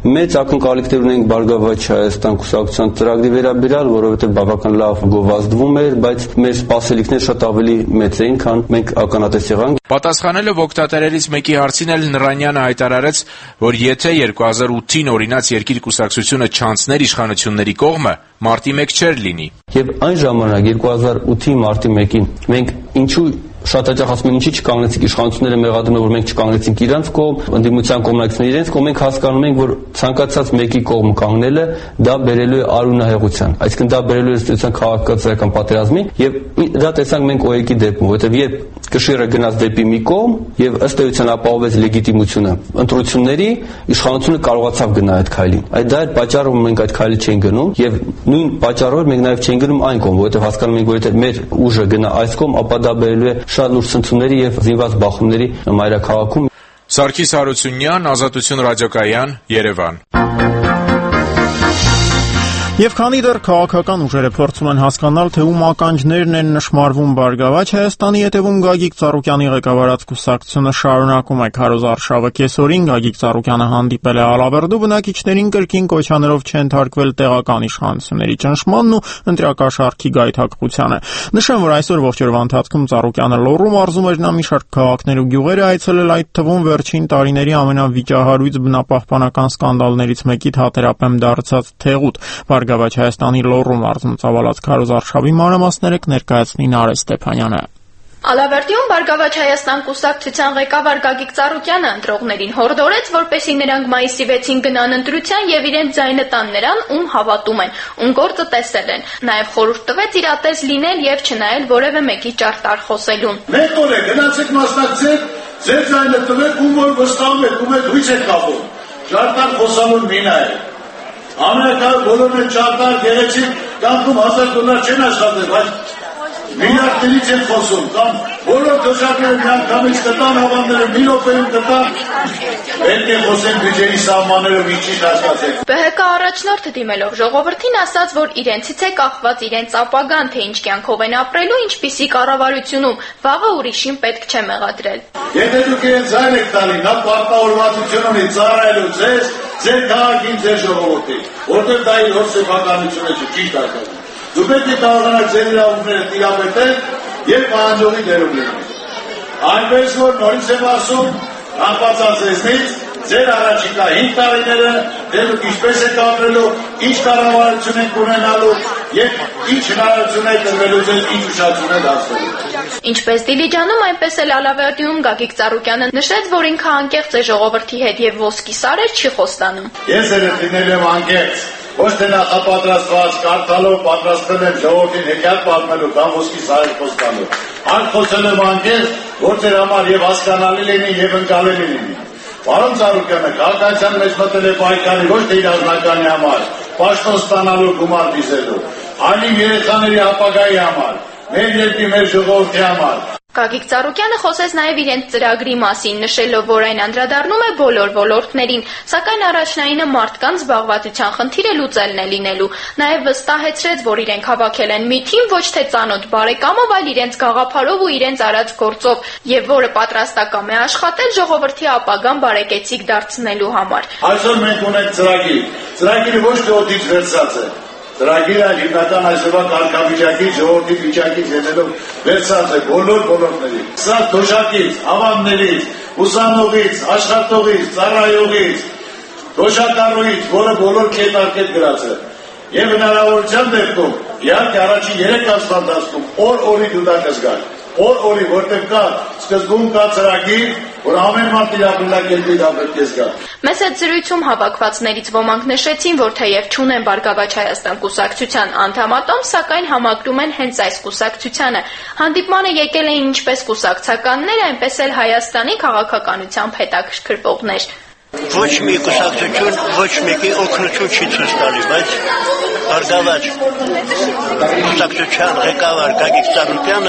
S10: Մեծ ակնկալիքներ ունենք Բարգավաճ Հայաստան կուսակցության ծրագրի վերաբերյալ, որովհետև բավական լավ գովազդվում էր, բայց մեր սպասելիքները շատ ավելի մեծ էին, քան մենք ականատես եղանք։
S9: Պատասխանելով օգտատերերից մեկի հարցին էլ Նռանյանը հայտարարեց, որ եթե 2008-ին օրինաց Երկիր կուսակցությունը չանցներ իշխանությունների կողմը, մարտի 1 չէր լինի։
S10: Եվ այն ժամանակ 2008-ի մարտի 1-ին մենք ինչու շատ հաճախ ասում են ինչի չկանգնեցիք իշխանությունները մեղադրում են որ մենք չկանգնեցինք իրանց կողմ, ընդդիմության կողմնակիցները իրենց կողմ, մենք հասկանում ենք որ ցանկացած մեկի կողմ կանգնելը դա բերելու է արունահեղության, այսինքն դա բերելու է ըստեյության քաղաքացիական պատերազմին եւ դա տեսանք մենք ՕԵԿ-ի դեպքում, որովհետեւ երբ Կշիռը գնաց դեպի մի կողմ եւ ըստ էության ապահովեց լեգիտիմությունը ընտրությունների, իշխանությունը կարողացավ գնալ այդ քայլին։ Այդ դա էր պատճառը, որ մենք այդ քայլի չենք գնում եւ նույն պատճառով մենք նաեւ չենք գնում այն կողմ, որովհետեւ հասկանում ենք որ եթե մեր ուժը գնա այս կողմ, ապա դա բերելու է շատ լուրջ ցնցումների եւ զինված բախումների մայրաքաղաքում։
S9: Սարգիս Հարությունյան, Ազատություն ռադիոկայան, Երևան։
S1: Եվ քանի դեռ քաղաքական ուժերը փորձում են հասկանալ, թե ում ականջներն են նշմարվում Բարգավաճ Հայաստանի հետևում Գագիկ Ծառուկյանի ղեկավարած կուսակցությունը շարունակում է քարոզարշավը կեսօրին Գագիկ Ծառուկյանը հանդիպել է Ալավերդու բնակիչներին կրկին կոչանելով չընթարկվել տեղական իշխանությունների ճնշմանն ու ընտրակաշառքի գայթակղությանը։ Նշեմ, որ այսօր ողջ օրվա ընթացքում Ծառուկյանը Լոռու մարզում էր նա մի շարք քաղաքներ ու գյուղեր այցելել, այդ թվում վերջին տարիների ամենավիճահարույց բնապահպանական սկանդալներից մեկի Թատերապեմ դարձած Թեղուտ։ Բարգավաճ Հայաստանի Լոռու մարզում ծավալած քարոզարշավի մանրամասները կներկայացնի Նարէ Ստեփանյանը։
S11: Ալավերդիում Բարգավաճ Հայաստան կուսակցության ղեկավար Գագիկ Ծառուկյանը ընտրողներին հորդորեց, որպեսզի նրանք մայիսի 6-ին գնան ընտրության եւ իրենց ձայնը տան նրան, ում հավատում են, ում գործը տեսել են։ Նաեւ խորհուրդ տվեց իրատես լինել եւ չնայել որևէ մեկի ճարտար խոսելուն։
S12: Մեկ օր է գնացեք մասնակցեք, ձեր ձայնը տվեք, ում որ վստահում եք, ում եք հույս եք կապում։ Ճարտար խոսալուն մի նայեք։ Ամերիկայում բոլորն են ճարտար, գեղեցիկ, կանգնում $1000 չեն աշխատել, բայց միլիարդներից են խոսում, կամ բոլոր դժակները միանգամից կտան, հավանները մի րոպեում կտան, պետք է խոսեն բյուջեի սահմաններով ինչի հասկացեք։
S11: ԲՀԿ առաջնորդը դիմելով ժողովրդին ասաց, որ իրենցից է կախված իրենց ապագան, թե ինչ կյանքով են ապրելու, ինչպիսի կառավարությունում, վաղը ուրիշին պետք չէ մեղադրել։
S12: Եթե դուք իրենց ձայն եք տալի, նա պարտավորվածություն ունի ծառայելու ձեզ, ձեր քաղաքին, ձեր ժողովրդին, որտեղ դա իր հոր սեփականությունը չի, ճիշտ ասած։ Դուք պետք է կարողանաք ձեր իրավունքները տիրապետել եւ պահանջողի դերում լինել։ Այնպես որ նորից եմ ասում, անկասկածեզնից ձեր առաջիկա 5 տարիները դեռ ինչպես եք ապրելու, ինչ կառավարություն եք ունենալու եւ ինչ հնարավորություն եք տրվելու ձեր ինչ ուշադրություն եք դարձնելու։
S11: Ինչպես Դիլիջանում, այնպես էլ Ալավերդիում Գագիկ Ծառուկյանը նշեց, որ ինքը անկեղծ է ժողովրդի հետ եւ ոսկի սարեր չի խոստանում։
S12: Ես երբ եմ անկեղծ, ոչ թե նախապատրաստված կարդալով պատրաստել եմ ժողովրդին հեքիաթ պատմելու կամ ոսկի սարեր խոստալու։ Այն խոսել եմ անկեղծ, որ ձեր համար եւ հասկանալի լինի եւ ընկալելի լինի։ Պարոն Ծառուկյանը քաղաքացիական մեջ մտել է պայքարի ոչ թե իր ազնվականի համար, պաշտոն ստանալու գումար դիզելու, այլ երեխաների ապագայի համար, մեր երկրի մեր ժողովրդի համար։
S11: Գագիկ Ծառուկյանը խոսեց նաև իրենց ծրագրի մասին, նշելով, որ այն անդրադառնում է բոլոր ոլորտներին, սակայն առաջնայինը մարդկանց զբաղվածության խնդիրը լուծելն է լինելու։ Նաև վստահեցրեց, որ իրենք հավաքել են մի թիմ ոչ թե ծանոթ բարեկամով, այլ իրենց գաղափարով ու իրենց արած գործով, եւ որը պատրաստակամ է աշխատել ժողովրդի ապագան բարեկեցիկ դարձնելու համար։
S12: Այսօր մենք ունենք ծրագիր, ծրագիրը ոչ թե օդից վերցած է։ Ծրագիրը հիմնական այսօրվա կարգավիճակի ժողովրդի վիճակից ելնելով վերցած է բոլոր ոլորտների։ Սա դոշակից, ավաններից, ուսանողից, աշխատողից, ծառայողից, դոշակառուից, որը բոլոր կետարկետ գրած է։ Եվ հնարավորության դեպքում, իհարկե առաջին 3 ամսվա ընթացքում օր-օրի դու դա կզգաս։ Օր-օրի, որտեղ կա սկզբում կա ծրագիր, որ ամեն մարդ իր ապրելակերպի դա պետք է զգա։
S11: Մեծ այդ զրույցում հավաքվածներից ոմանք նշեցին, որ թեև չունեն Բարգավաճ Հայաստան կուսակցության անդամատոմ, սակայն համակրում են հենց այս կուսակցությանը։ Հանդիպմանը եկել էին ինչպես կուսակցականներ, այնպես էլ Հայաստանի քաղաքականությամբ հետաքրքրվողներ։
S13: Ոչ մի կուսակցություն, ոչ մեկի օգնություն չի ցույց տալի, բայց Բարգավաճ կուսակցության ղեկավար Գագիկ Ծառուկյանը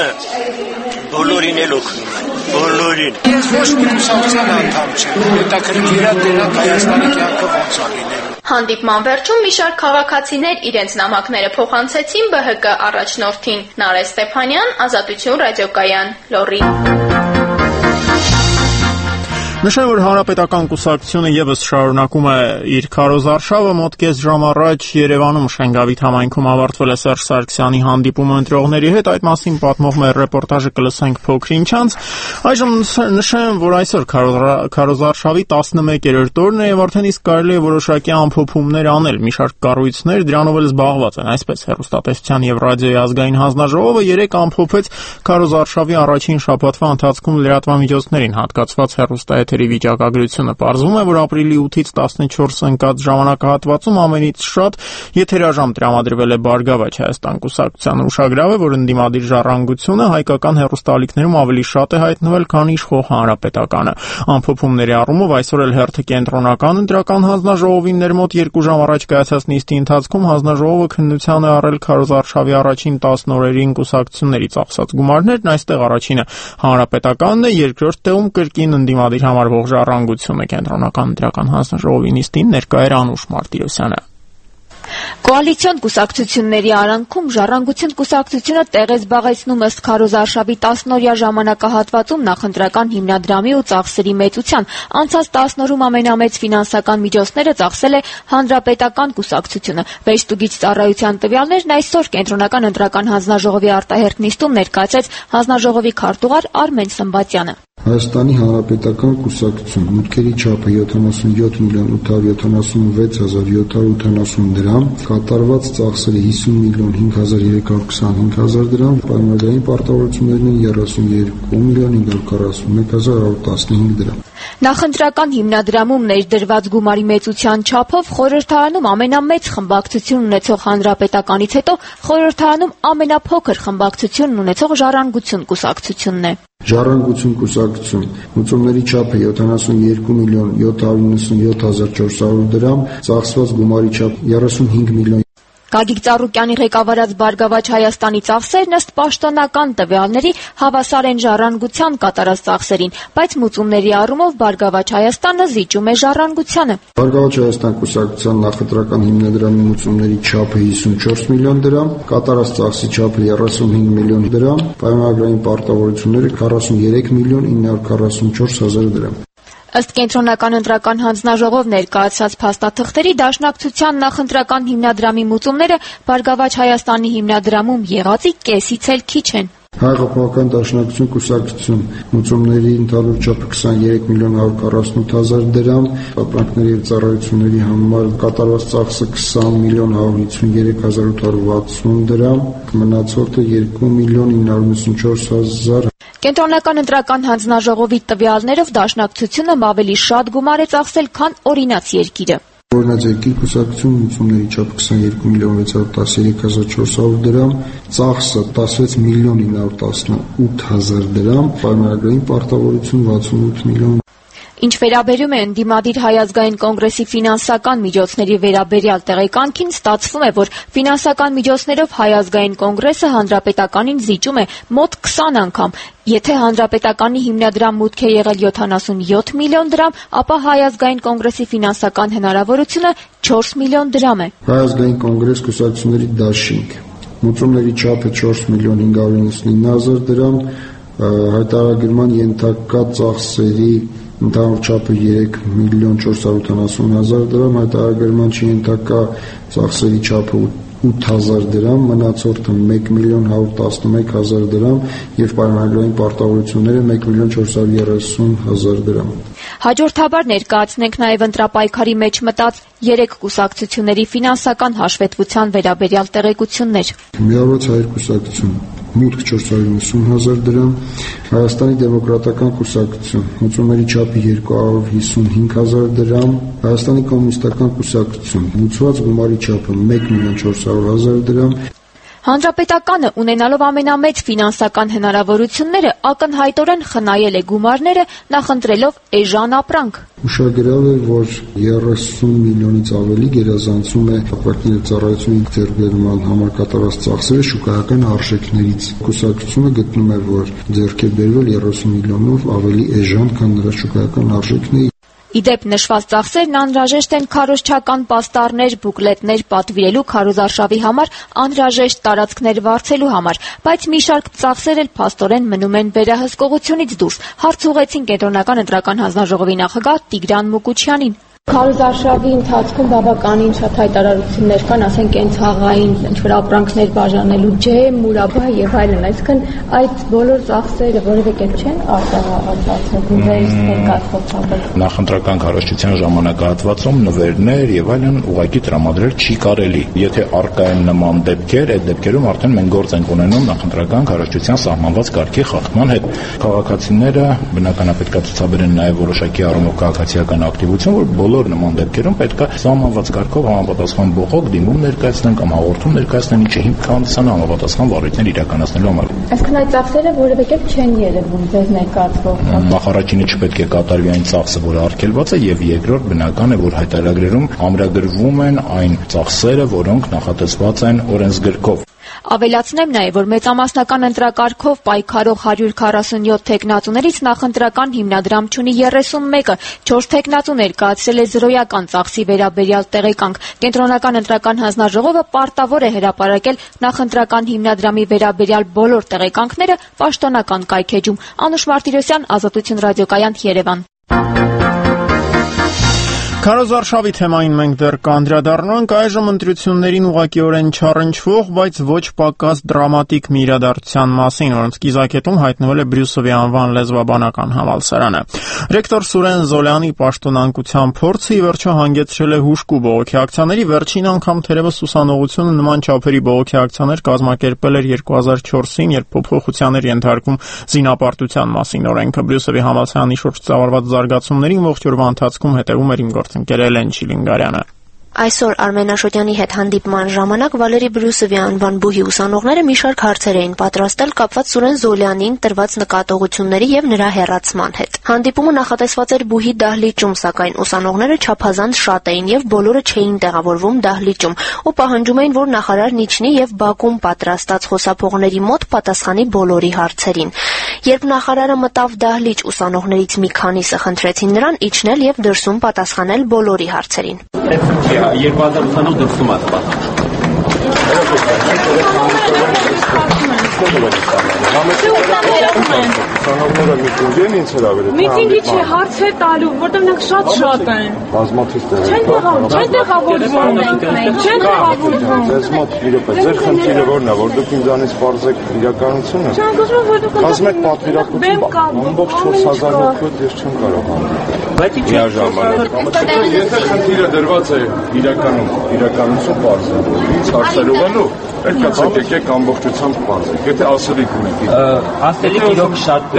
S13: բոլորին էլ օգնում է, բոլորին։
S14: Ես ոչ մի կուսակցության անդամ չեմ, հետաքրքիր է դրանք Հայաստանի կյանքը ոնց է լինելու։
S11: Հանդիպման վերջում մի շարք քաղաքացիներ իրենց նամակները փոխանցեցին ԲՀԿ առաջնորդին։ Նարէ Ստեփանյան, Ազատություն ռադիոկայան, Լոռի։
S1: Նշեմ, որ Հանրապետական կուսակցությունը եւս շարունակում է իր քարոզարշավը մոտ կես ժամ առաջ Երևանում Շենգավիթ համայնքում ավարտվել է Սերժ Սարգսյանի հանդիպումը ընտրողների հետ, այդ մասին պատմող մեր ռեպորտաժը կլսենք փոքր ինչ անց։ Այժմ նշեմ, որ այսօր քարոզարշավի 11-րդ օրն է եւ արդեն իսկ կարելի է որոշակի ամփոփումներ անել։ Մի շարք կառույցներ դրանով էլ զբաղված են, այսպես հեռուստատեսության եւ ռադիոյի ազգային հանձնաժողովը 3 ամփոփեց քարոզարշավի առաջին շաբաթվա ընթացքում լրատվամիջոցներին հատկացված հեռուստաեթերի վիճակագրությունը։ Պարզվում է, որ ապրիլի 8-ից 14 ընկած ժամանակահատվածում ամենից շատ եթերաժամ տրամադրվել է Բարգավաճ Հայաստան կուսակցությանը։ Ուշագրավ է, որ ընդդիմադիր ժառանգությունը հայկական հեռուստաալիքներում ավելի շատ է հայտնվել, քան իշխող Հանրապետականը։ Ամփոփումների առումով այսօր էլ հերթը կենտրոնական ընտրական հանձնաժողովին մոտ 2 ժամ առաջ կայացած նիստի ընթացքում հանձնաժողովը քննության է առել քարոզարշավի առաջին 10 օրերին կուսակցությունների ծախսած գումարներն, այստեղ առաջինը Հանրապետականն է, երկրորդ տեղում կրկին ընդդիմադիր համարվող ժառանգությունը։ Կենտրոնական ընտրական հանձնաժողովի նիստին ներկա էր Անուշ Մարտիրոսյանը։
S15: Կոալիցիոն կուսակցությունների արանքում ժառանգություն կուսակցությունը տեղ է զբաղեցնում ըստ քարոզարշավի 10-օրյա ժամանակահատվածում նախընտրական հիմնադրամի ու ծախսերի մեծության։ Անցած 10 օրում ամենամեծ ֆինանսական միջոցները ծախսել է Հանրապետական կուսակցությունը։ Վերստուգիչ ծառայության տվյալներն այսօր Կենտրոնական ընտրական հանձնաժողովի արտահերթ նիստում ներկայացրեց հանձնաժողովի քարտուղար Արմեն Սմբատյանը։
S16: Հայաստանի Հանրապետական կուսակցություն մուտքերի չափը 77 միլիոն 876,780 դրամ, կատարված ծախսերը 50 միլիոն 5,325 դրամ, պայմանագրային պարտավորություններն են 32 միլիոն 541,115 դրամ։
S15: Նախընտրական հիմնադրամում ներդրված գումարի մեծության չափով խորհրդարանում ամենամեծ խմբակցություն ունեցող Հանրապետականից հետո խորհրդարանում ամենափոքր խմբակցություն ունեցող Ժառանգություն կուսակցությունն է։
S16: Ժառանգություն կուսակցություն մուծումների չափը 72 միլիոն 797,400 դրամ, ծախսված գումարի չափ 35 միլիոն։
S15: Գագիկ Ծառուկյանի ղեկավարած Բարգավաճ Հայաստանի ծախսերն ըստ պաշտոնական տվյալների հավասար են Ժառանգության կատարած ծախսերին, բայց մուծումների առումով Բարգավաճ Հայաստանը զիջում է Ժառանգությանը։
S16: Բարգավաճ Հայաստան կուսակցության նախընտրական հիմնադրամի մուծումների չափը 54 միլիոն դրամ, կատարած ծախսի չափը 35 միլիոն դրամ, պայմանագրային պարտավորությունները 43 միլիոն 944,000 դրամ։
S15: Ըստ Կենտրոնական ընտրական հանձնաժողով ներկայացած փաստաթղթերի Դաշնակցության նախընտրական հիմնադրամի մուծումները Բարգավաճ Հայաստանի հիմնադրամում եղածի կեսից էլ քիչ են։
S16: Հայ-Հեղափոխական Դաշնակցություն կուսակցություն մուծումների ընդհանուր չափը 23 միլիոն 148,000 դրամ, ապրանքների եւ ծառայությունների համար կատարված ծախսը 20 միլիոն 153,860 դրամ, մնացորդը 2 միլիոն 994,000։
S15: Կենտրոնական ընտրական հանձնաժողովի տվյալներով Դաշնակցությունը ավելի շատ գումար է ծախսել, քան օրինաց երկիրը։
S16: Օրինաձեռքի կուսակցություն մուծումների չափը 22 միլիոն 613,400 դրամ, ծախսը 16 միլիոն 918,000 դրամ, պայմանագրային պարտավորություն 68 միլիոն։
S15: Ինչ վերաբերում է ընդդիմադիր Հայ ազգային կոնգրեսի ֆինանսական միջոցների վերաբերյալ տեղեկանքին, ստացվում է, որ ֆինանսական միջոցներով Հայ ազգային կոնգրեսը Հանրապետականին զիջում է մոտ 20 անգամ։ Եթե Հանրապետականի հիմնադրամ մուտք է եղել 77 միլիոն դրամ, ապա Հայ ազգային կոնգրեսի ֆինանսական հնարավորությունը 4 միլիոն դրամ է։
S16: Հայ ազգային կոնգրես կուսակցությունների դաշինք մուծումների չափը 4 միլիոն 599,000 դրամ, հայտարարագրման ենթակա ծախսերի ընդհանուր չափը 3 միլիոն 470,000 դրամ, հայտարարագրման չենթակա ծախսերի չափը 8,000 դրամ, մնացորդը 1 միլիոն 111,000 դրամ եւ պայմանագրային պարտավորությունները 1 միլիոն 430,000 դրամ։
S15: Հաջորդաբար ներկայացնենք նաեւ ընտրապայքարի մեջ մտած 3 կուսակցությունների ֆինանսական հաշվետվության վերաբերյալ տեղեկություններ։
S16: Միավորված հայ կուսակցություն մուտք 490,000 դրամ, Հայաստանի դեմոկրատական կուսակցություն մուծումների չափը 255,000 դրամ, Հայաստանի կոմունիստական կուսակցություն մուծված գումարի չափը 1 միլիոն 400,000 դրամ։
S15: Հանրապետականը ունենալով ամենամեծ ֆինանսական հնարավորությունները ակնհայտորեն խնայել է գումարները նախընտրելով էժան ապրանք։
S16: Ուշագրավ է, որ 30 միլիոնից ավելի գերազանցում է ապրանքների ծառայությունների ձեռքբերման համար կատարած ծախսերը շուկայական արժեքներից։ Կուսակցությունը գտնում է, որ ձեռք է բերվել 30 միլիոնով ավելի էժան, քան նրա շուկայական արժեքն է։
S15: Իդեպ նշված ծախսերն անհրաժեշտ են քարոզչական պաստառներ, բուկլետներ պատվիրելու քարոզարշավի համար, անհրաժեշտ տարածքներ վարձելու համար, բայց մի շարք ծախսեր էլ փաստորեն մնում են վերահսկողությունից դուրս։ Հարց ուղղեցին Կենտրոնական ընտրական հանձնաժողովի նախագահ Տիգրան Մուկուչյանին։
S17: Քարոզարշավի ընթացքում բավականին շատ հայտարարություններ կան, ասենք կենցաղային ինչ-որ ապրանքներ բաժանելու, ջեմ, մուրաբա եւ այլն, այսինքն այդ բոլոր ծախսերը որևէ կերպ չեն արտահայտված ձեր ներկայացուցած։
S18: Նախընտրական քարոզչության ժամանակահատվածում նվերներ եւ այլն ուղղակի տրամադրել չի կարելի։ Եթե արկա են նման դեպքեր, այդ դեպքերում արդեն մենք գործ ենք ունենում նախընտրական քարոզչության սահմանված կարգի խախտման հետ։ Քաղաքացիները բնականաբար պետք է ցուցաբերեն նաեւ որոշակի առումով քաղաքացիական ակտիվություն, որ նման դեպքերում պետք է սահմանված կարգով համապատասխան բողոք դիմում ներկայացնեն կամ հաղորդում ներկայացնեն, ինչը հիմք կհանդիսանա համապատասխան վարույթներ իրականացնելու համար։
S17: Այսինքն այդ ծախսերը որևէ կերպ չեն երևում ձեզ ներկայացվող։
S18: Նախարարինը չպետք է կատարվի այն ծախսը, որը արգելված է, եւ երկրորդ բնական է, որ հայտարարագրերում ամրագրվում են այն ծախսերը, որոնք նախատեսված են օրենսգրքով։
S15: Ավելացնեմ նաև, որ մեծամասնական ընտրակարգով պայքարող 147 թեկնածուներից նախընտրական հիմնադրամ չունի 31-ը, 4 թեկնածու ներկայացրել է զրոյական ծախսի վերաբերյալ տեղեկանք։ Կենտրոնական ընտրական հանձնաժողովը պարտավոր է հրապարակել նախընտրական հիմնադրամի վերաբերյալ բոլոր տեղեկանքները պաշտոնական կայքեջում։ Անուշ Մարտիրոսյան, Ազատություն ռադիոկայան, Երևան։
S1: Քարոզարշավի թեմային մենք դեռ կանդրադառնանք, այժմ ընտրություններին ուղղակիորեն չառնչվող, բայց ոչ պակաս դրամատիկ մի իրադարձության մասին, որոնց կիզակետում հայտնվել է Բրյուսովի անվան լեզվաբանական համալսարանը։ Ռեկտոր Սուրեն Զոլյանի պաշտոնանկության փորձը ի վերջո հանգեցրել է հուժկու բողոքի ակցիաների, վերջին անգամ թերևս ուսանողությունը նման չափերի բողոքի ակցիաներ կազմակերպել էր 2004-ին, երբ փոփոխության էր ենթարկում զինապարտության մասին օրենքը։ Բրյուսովի համալսարանի շուրջ ծավալված զարգացումներին ողջ օրվա ընթացքում հետևում էր իմ գործընկեր Էլեն Չիլինգարյանը։
S19: Այսօր Արմեն Աշոտյանի հետ հանդիպման ժամանակ Վալերի Բրյուսովի անվան բուհի ուսանողները մի շարք հարցեր էին պատրաստել կապված Սուրեն Զոլյանին տրված նկատողությունների եւ նրա հեռացման հետ։ Հանդիպումը նախատեսված էր բուհի դահլիճում, սակայն ուսանողները չափազանց շատ էին եւ բոլորը չէին տեղավորվում դահլիճում ու պահանջում էին, որ նախարարն իջնի եւ Բաքվում պատրաստած խոսափողների մոտ պատասխանի բոլորի հարցերին։ Երբ նախարարը մտավ դահլիճ, ուսանողներից մի քանիսը խնդրեցին նրան իջնել եւ դրսում պատասխանել բոլորի հարցերին։
S20: 2000 ուսանող դրսում է տված։
S6: Ուսանողները միտինգ են ինձ հրավիրել։
S21: Միտինգի չէ, հարցեր տալու, որտեղ նրանք շատ են։
S6: Բազմաթիվ տեղ։
S21: Չեն տեղավորվում։
S6: Ձեզ մոտ մի րոպե, ձեր խնդիրը որն է, որ դուք ինձանից պարզեք իրականությունը։ Կազմեք պատվիրակություն, ամբողջ 4000 հոգով ես չեմ կարող անել։ Բայց եթե խնդիրը դրված է իրականություն պարզել, ինձ հարցեր ուղղելու, եկեք եկեք ամբողջությամբ պարզեք։ Եթե ասելիք ունեք։
S20: Ասելիք իրոք շատ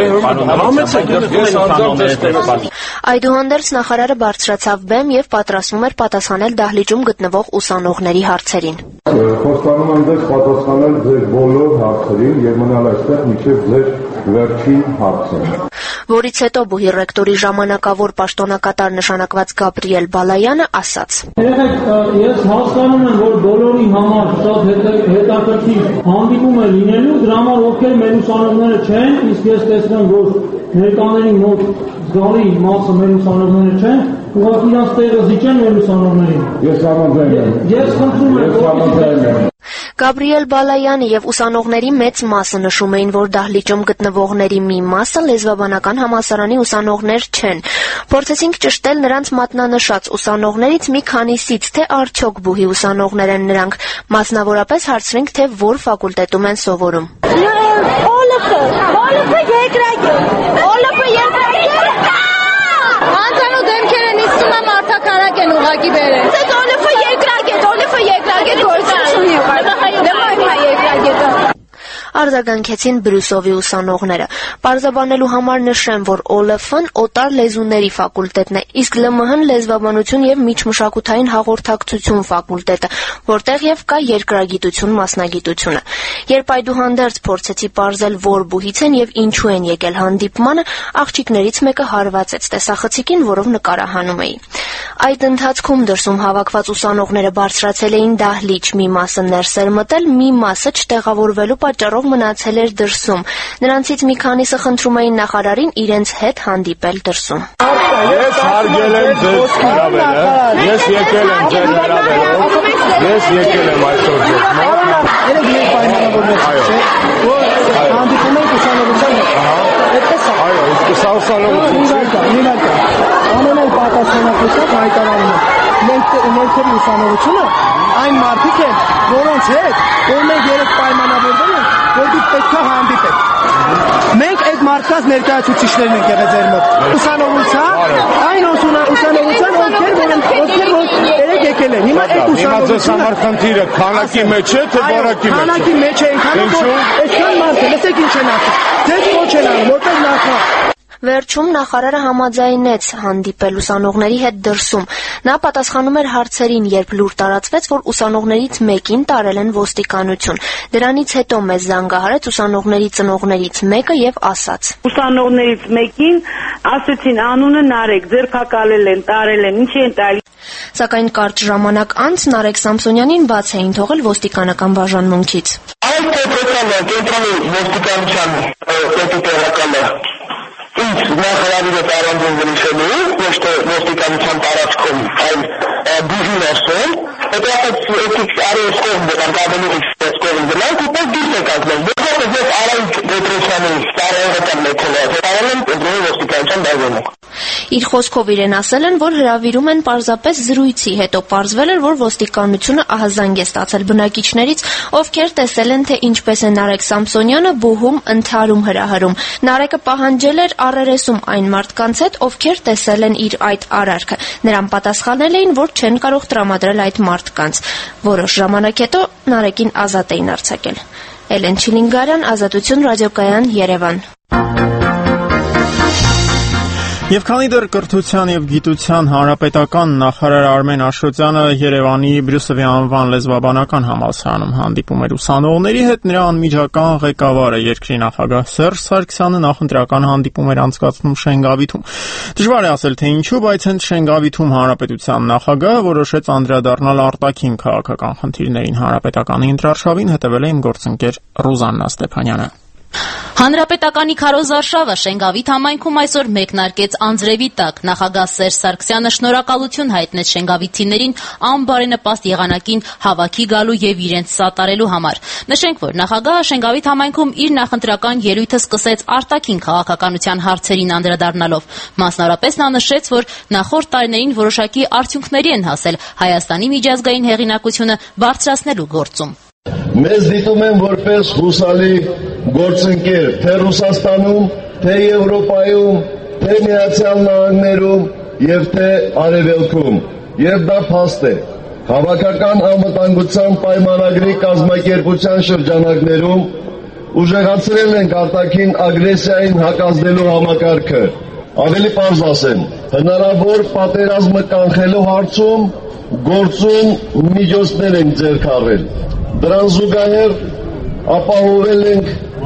S19: Այդուհանդերձ նախարարը բարձրացավ բեմ եւ պատրաստվում էր պատասխանել դահլիճում գտնվող ուսանողների հարցերին։
S6: Խոստանում եմ ձեզ պատասխանել ձեր բոլոր հարցերին եւ մնալ այստեղ մինչեւ ձեր վերջին հարցը։
S19: Որից հետո բուհի ռեկտորի ժամանակավոր պաշտոնակատար նշանակված Գաբրիել Բալայանը ասաց.
S22: Ես հասկանում եմ, որ բոլորի համար շատ հետաքրքիր հանդիպում է լինելու, դրա համար ովքեր մեր ուսանողները չեն, իսկ ես տեսնում, որ ներկաների մոտ զգալի մասը մեր ուսանողները չեն, ուղղակի իրանց տեղը զիջեն մեր ուսանողներին։
S6: Ես համաձայն եմ։
S22: Ես խնդրում եմ,
S19: Գաբրիել Բալայանը եւ ուսանողների մեծ մասը նշում էին, որ դահլիճում գտնվողների մի մասը լեզվաբանական համալսարանի ուսանողներ չեն։ Փորձեցինք ճշտել նրանց մատնանշած ուսանողներից մի քանիսից, թե արդյոք բուհի ուսանողներ են նրանք։ Մասնավորապես հարցրինք, թե որ ֆակուլտետում են սովորում։
S21: Անցանու դեմքերը նիստում եմ արտակարակ են ուղակի բերել։
S19: Արձագանքեցին Բրյուսովի ուսանողները։ Պարզաբանելու համար նշեմ, որ ՕԼՖ-ն օտար լեզուների ֆակուլտետն է, իսկ ԼՄՀ-ն լեզվաբանություն եւ միջմշակութային հաղորդակցություն ֆակուլտետը, որտեղ եւ կա երկրագիտություն մասնագիտությունը։ Երբ այդուհանդերձ փորձեցի պարզել, որ բուհից են եւ ինչու են եկել հանդիպմանը, աղջիկներից մեկը հարվածեց տեսախցիկին, որով նկարահանում էի։ Այդ ընթացքում դրսում հավաքված ուսանողները բարձրացել էին դահլիճ, մի մասը ներս էր մտել, մի մասը չտեղավորվելու պատճառով մնացել էր դրսում։ Նրանցից մի քանիսը խնդրում էին նախարարին իրենց հետ հանդիպել դրսում։
S2: Ես հարգել եմ ձեզ հրավերը, ես եկել եմ ձեր հրավերով, ես եկել եմ այսօր ձեզ մոտ։
S4: Հանդիպում ենք ուսանողության հետ։
S2: Այո, իսկ սա ուսանողություն
S4: չէ։ Ամենայն պատասխանատվությամբ հայտարարում եմ։ Մենք ուսանողությունը այն մարդիկ են, որոնց հետ որ մենք երեք պայմանավորվել ենք, որ դուք պետք է հանդիպեք։ Մենք այդ մարդկանց ներկայացուցիչներն ենք եղել ձեր մոտ։ Ուսանողության, այն ուսանողության, ովքեր երեք եկել են։ Հիմա այդ ուսանողությունը
S2: համար խնդիրը քանակի մեջ է, թե որակի մեջ է։
S4: Քանակի մեջ է, քանակի այդքան մարդ է, լսեք ինչ են ասում։ Ձեզ ոչ են անում, որտեղ նախա։
S19: Վերջում նախարարը համաձայնեց հանդիպել ուսանողների հետ դրսում։ Նա պատասխանում էր հարցերին, երբ լուր տարածվեց, որ ուսանողներից մեկին տարել են ոստիկանություն։ Դրանից հետո մեզ զանգահարեց ուսանողների ծնողներից մեկը եւ ասաց.
S23: Ուսանողներից մեկին ասեցին անունը Նարեկ, ձերբակալել են, տարել են, ինչ են տալի։
S19: Սակայն կարճ ժամանակ անց Նարեկ Սամսոնյանին բաց էին թողել ոստիկանական բաժանմունքից։
S24: Այդ պետական կենտրոնի ոստիկանության պետութենականը ինձ նախարարի տարանձին վնիսելու, ոչ թե ոստիկանության տարածքում, այլ բուժին ասել, հետո եկիք արևս կողմ դրան, կաբելի իս կողմ դրան, ու պես դուրս է կազմել, որպես ես Արայիկ Պետրոսյանի տարայողական մեքենա, տարել եմ կենտրոնի ոստիկանության բաժանում։
S19: Իր խոսքով իրեն ասել են, որ հրավիրում են պարզապես զրույցի, հետո պարզվել էր, որ ոստիկանությունը ահազանգ է ստացել բնակիչներից, ովքեր տեսել են, թե ինչպես է Նարեկ Սամսոնյանը բուհում ընդհարում հրահրում։ Նարեկը պահանջել էր առերեսում այն մարդկանց հետ, ովքեր տեսել են իր այդ արարքը։ Նրան պատասխանել էին, որ չեն կարող տրամադրել այդ մարդկանց։ Որոշ ժամանակ հետո Նարեկին ազատ էին արձակել։ Էլեն Չիլինգարյան, Ազատություն ռադիոկայան, Երևան։
S1: Եվ քանի դեռ կրթության եւ գիտության հանրապետական նախարար Արմեն Աշոտյանը Երևանի Բրյուսովի անվան լեզվաբանական համալսարանում հանդիպում էր ուսանողների հետ, նրա անմիջական ղեկավարը երկրի նախագահ Սերժ Սարգսյանը նախընտրական հանդիպում էր անցկացնում Շենգավիթում։ Դժվար է ասել, թե ինչու, բայց հենց Շենգավիթում հանրապետության նախագահը որոշեց անդրադառնալ արտաքին քաղաքական խնդիրներին։ Հանրապետականի ընտրարշավին հետևել է իմ գործընկեր Ռուզաննա Ստեփանյանը։
S25: Հանրապետականի քարոզարշավը Շենգավիթ համայնքում այսօր մեկնարկեց անձրևի տակ։ Նախագահ Սերժ Սարգսյանը շնորհակալություն հայտնեց շենգավիթցիներին անբարենպաստ եղանակին հավաքի գալու եւ իրենց սատարելու համար։ Նշենք, որ նախագահը Շենգավիթ համայնքում իր նախընտրական ելույթը սկսեց արտաքին քաղաքականության հարցերին անդրադառնալով։ Մասնավորապես նա նշեց, որ նախորդ տարիներին որոշակի արդյունքների են հասել Հայաստանի միջազգային հեղինակությունը բարձրացնելու գործում։
S24: Մեզ դիտում են որպես հուսալի գործընկեր թե Ռուսաստանում, թե Եվրոպայում, թե Միացյալ Նահանգներում եւ թե Արևելքում։ Եվ դա փաստ է։ Հավաքական անվտանգության պայմանագրի կազմակերպության շրջանակներում ուժեղացրել ենք արտաքին ագրեսիային հակազդելու համակարգը։ Ավելի պարզ ասեմ, հնարավոր պատերազմը կանխելու հարցում գործուն միջոցներ ենք ձեռք առել։ Դրան զուգահեռ ապահովել ենք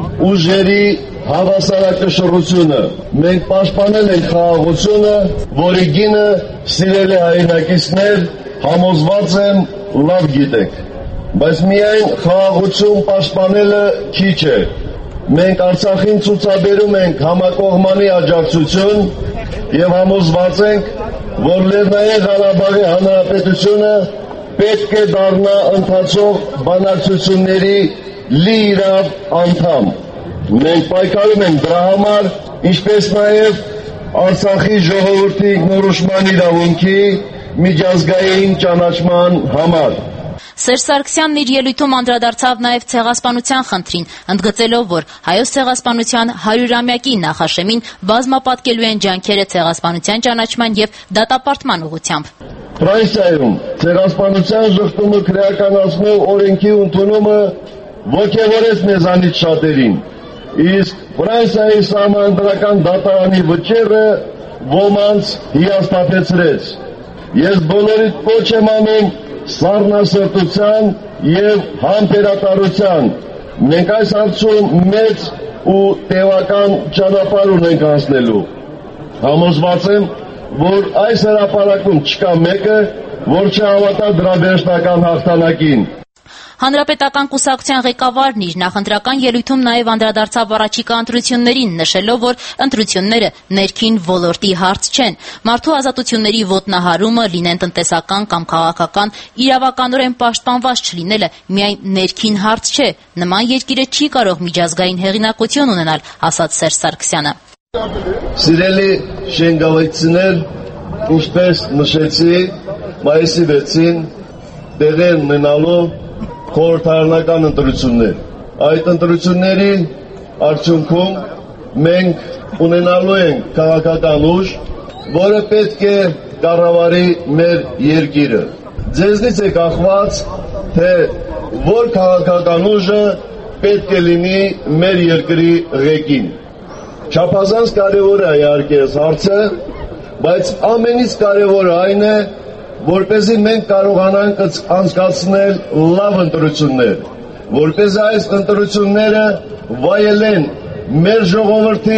S24: ուժերի հավասարակշռությունը։ Մենք պաշտպանել ենք խաղաղությունը, որի գինը սիրելի հայրենակիցներ, համոզված եմ, լավ գիտեք։ Բայց միայն խաղաղություն պաշտպանելը քիչ է։ Մենք Արցախին ցուցաբերում ենք համակողմանի աջակցություն եւ համոզված ենք, որ Լեռնային Ղարաբաղի Հանրապետությունը պետք է դառնա ընթացող բանակցությունների լիիրավ անդամ։ Մենք պայքարում ենք դրա համար, ինչպես նաև Արցախի ժողովրդի ինքնորոշման իրավունքի միջազգային ճանաչման համար։
S25: Սերժ Սարգսյանն իր ելույթում անդրադարձավ նաև ցեղասպանության խնդրին, ընդգծելով, որ հայոց ցեղասպանության 100-ամյակի նախաշեմին բազմապատկելու են ջանքերը ցեղասպանության ճանաչման եւ դատապարտման ուղղությամբ։
S24: Ֆրանսիայում ցեղասպանության ժխտումը քրեականացնող օրենքի ընդունումը ոգևորեց մեզանից շատերին, իսկ Ֆրանսիայի սահմանադրական դատարանի վճիռը ոմանց հիասթափեցրեց։ Ես բոլորիդ կոչ եմ անում սառնասրտության եւ համբերատարության։ Մենք այս հարցում մեծ ու տևական ճանապարհ ունենք անցնելու։ Համոզված եմ, որ այս հրապարակում չկա մեկը, որ չհավատա դրա վերջնական հաղթանակին։
S25: Հանրապետական կուսակցության ղեկավարն իր նախընտրական ելույթում նաև անդրադարձավ առաջիկա ընտրություններին, նշելով, որ ընտրությունները ներքին ոլորտի հարց չեն։ Մարդու ազատությունների ոտնահարումը, լինեն տնտեսական կամ քաղաքական, իրավականորեն պաշտպանված չլինելը միայն ներքին հարց չէ։ Նման երկիրը չի կարող միջազգային հեղինակություն ունենալ, ասաց Սերժ Սարգսյանը։
S3: Սիրելի շենգավայցիներ, ինչպես նշեցի, մայիսի 6-ին տեղի են ունենալու խորհրդարանական ընտրություններ։ Այդ ընտրությունների արդյունքում մենք ունենալու ենք քաղաքական ուժ, որը պետք է կառավարի մեր երկիրը։ Ձեզնից է կախված, թե որ քաղաքական ուժը պետք է լինի մեր երկրի ղեկին։ Չափազանց կարևոր է իհարկե այս հարցը, բայց ամենից կարևորը այն է, որպեսզի մենք կարողանանք անցկացնել լավ ընտրություններ, որպեսզի այս ընտրությունները վայելեն մեր ժողովրդի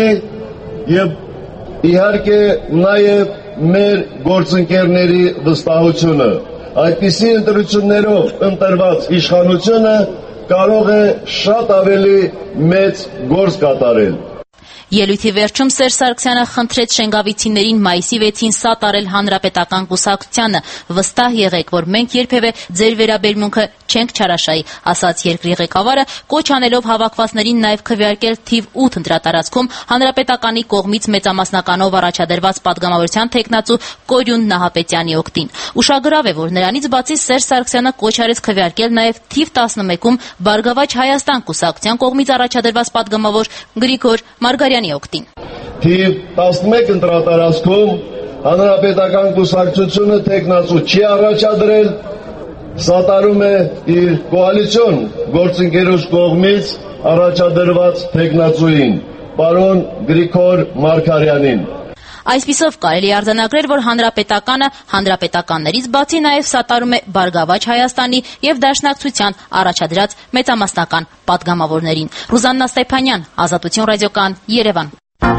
S3: եւ իհարկե նաեւ մեր գործընկերների վստահությունը։ Այդպիսի ընտրություններով ընտրված իշխանությունը կարող է շատ ավելի մեծ գործ կատարել։
S25: Ելույթի վերջում Սերժ Սարգսյանը խնդրեց շենգավիցիներին մայիսի 6-ին սատարել Հանրապետական կուսակցությանը։ Վստահ եղեք, որ մենք երբևէ ձեր վերաբերմունքը չենք չարաշայի, ասաց երկրի ղեկավարը, կոչ անելով հավաքվածներին նաև քվեարկել թիվ 8 ընտրատարածքում Հանրապետականի կողմից մեծամասնականով առաջադրված падգամավորության թեկնածու Կորյուն Նահապետյանի օգտին։ Ուշագրավ է, որ նրանից բացի Սերժ Սարգսյանը կոչ արեց քվեարկել նաև թիվ 11-ում Բարգավաճ Հայաստան կուսակցության կողմից առաջադրված падգամավոր Գրիգոր Մարգարյանի օգտին։
S3: Թիվ 11 ընտրատարածքում Հանրապետական կուսակցությունը թեկնածու չի առաջադրել, սատարում է իր կոալիցիոն գործընկերոջ կողմից առաջադրված թեկնածուին, պարոն Գրիգոր Մարգարյանին։
S25: Այսպիսով կարելի է արձանագրել, որ Հանրապետականը հանրապետականներից բացի նաև սատարում է Բարգավաճ Հայաստանի եւ Դաշնակցության առաջադրած մեծամասնական падգամավորներին։ Ռուզաննա Ստեփանյան, Ազատություն ռադիոկայան, Երևան։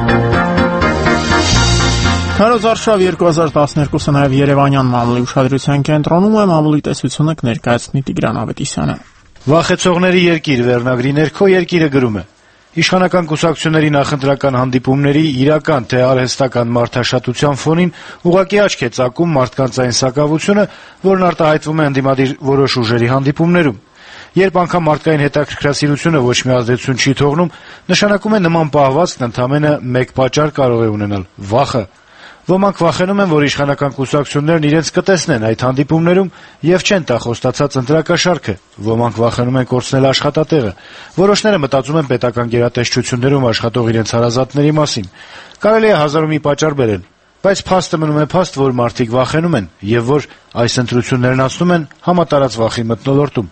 S1: Քարոզարշավ 2012-ը նաև Երևանյան մամուլի ուշադրության կենտրոնում է, մամուլի տեսությունը կներկայացնի Տիգրան Ավետիսյանը։
S5: Վախեցողների երկիր վերնագրի ներքո երկիրը գրում է. Իշխանական կուսակցությունների նախընտրական հանդիպումների իրական թե արհեստական մարդաշատության ֆոնին ուղղակի աչք է ծակում մարդկանց այն սակավությունը, որն արտահայտվում է ընդդիմադիր որոշ ուժերի հանդիպումներում։ Երբ անգամ մարդկային հետաքրքրասիրությունը ոչ մի ազդեցություն չի թողնում, նշանակում է նման պահվածքն ընդամենը մեկ պատճառ կարող է ունենալ՝ վախը։ Ոմանք վախենում են, որ իշխանական կուսակցություններն իրենց կտեսնեն այդ հանդիպումներում եւ չեն տա խոստացած ընտրակաշառքը։ Ոմանք վախենում են կորցնել աշխատատեղը։ Որոշները մտածում են պետական գերատեսչություններում աշխատող իրենց հարազատների մասին։ Կարելի է հազար ու մի պատճառ բերել, բայց փաստը մնում է փաստ, որ մարդիկ վախենում են եւ որ այս ընտրություններն անցնում են համատարած վախի մթնոլորտում։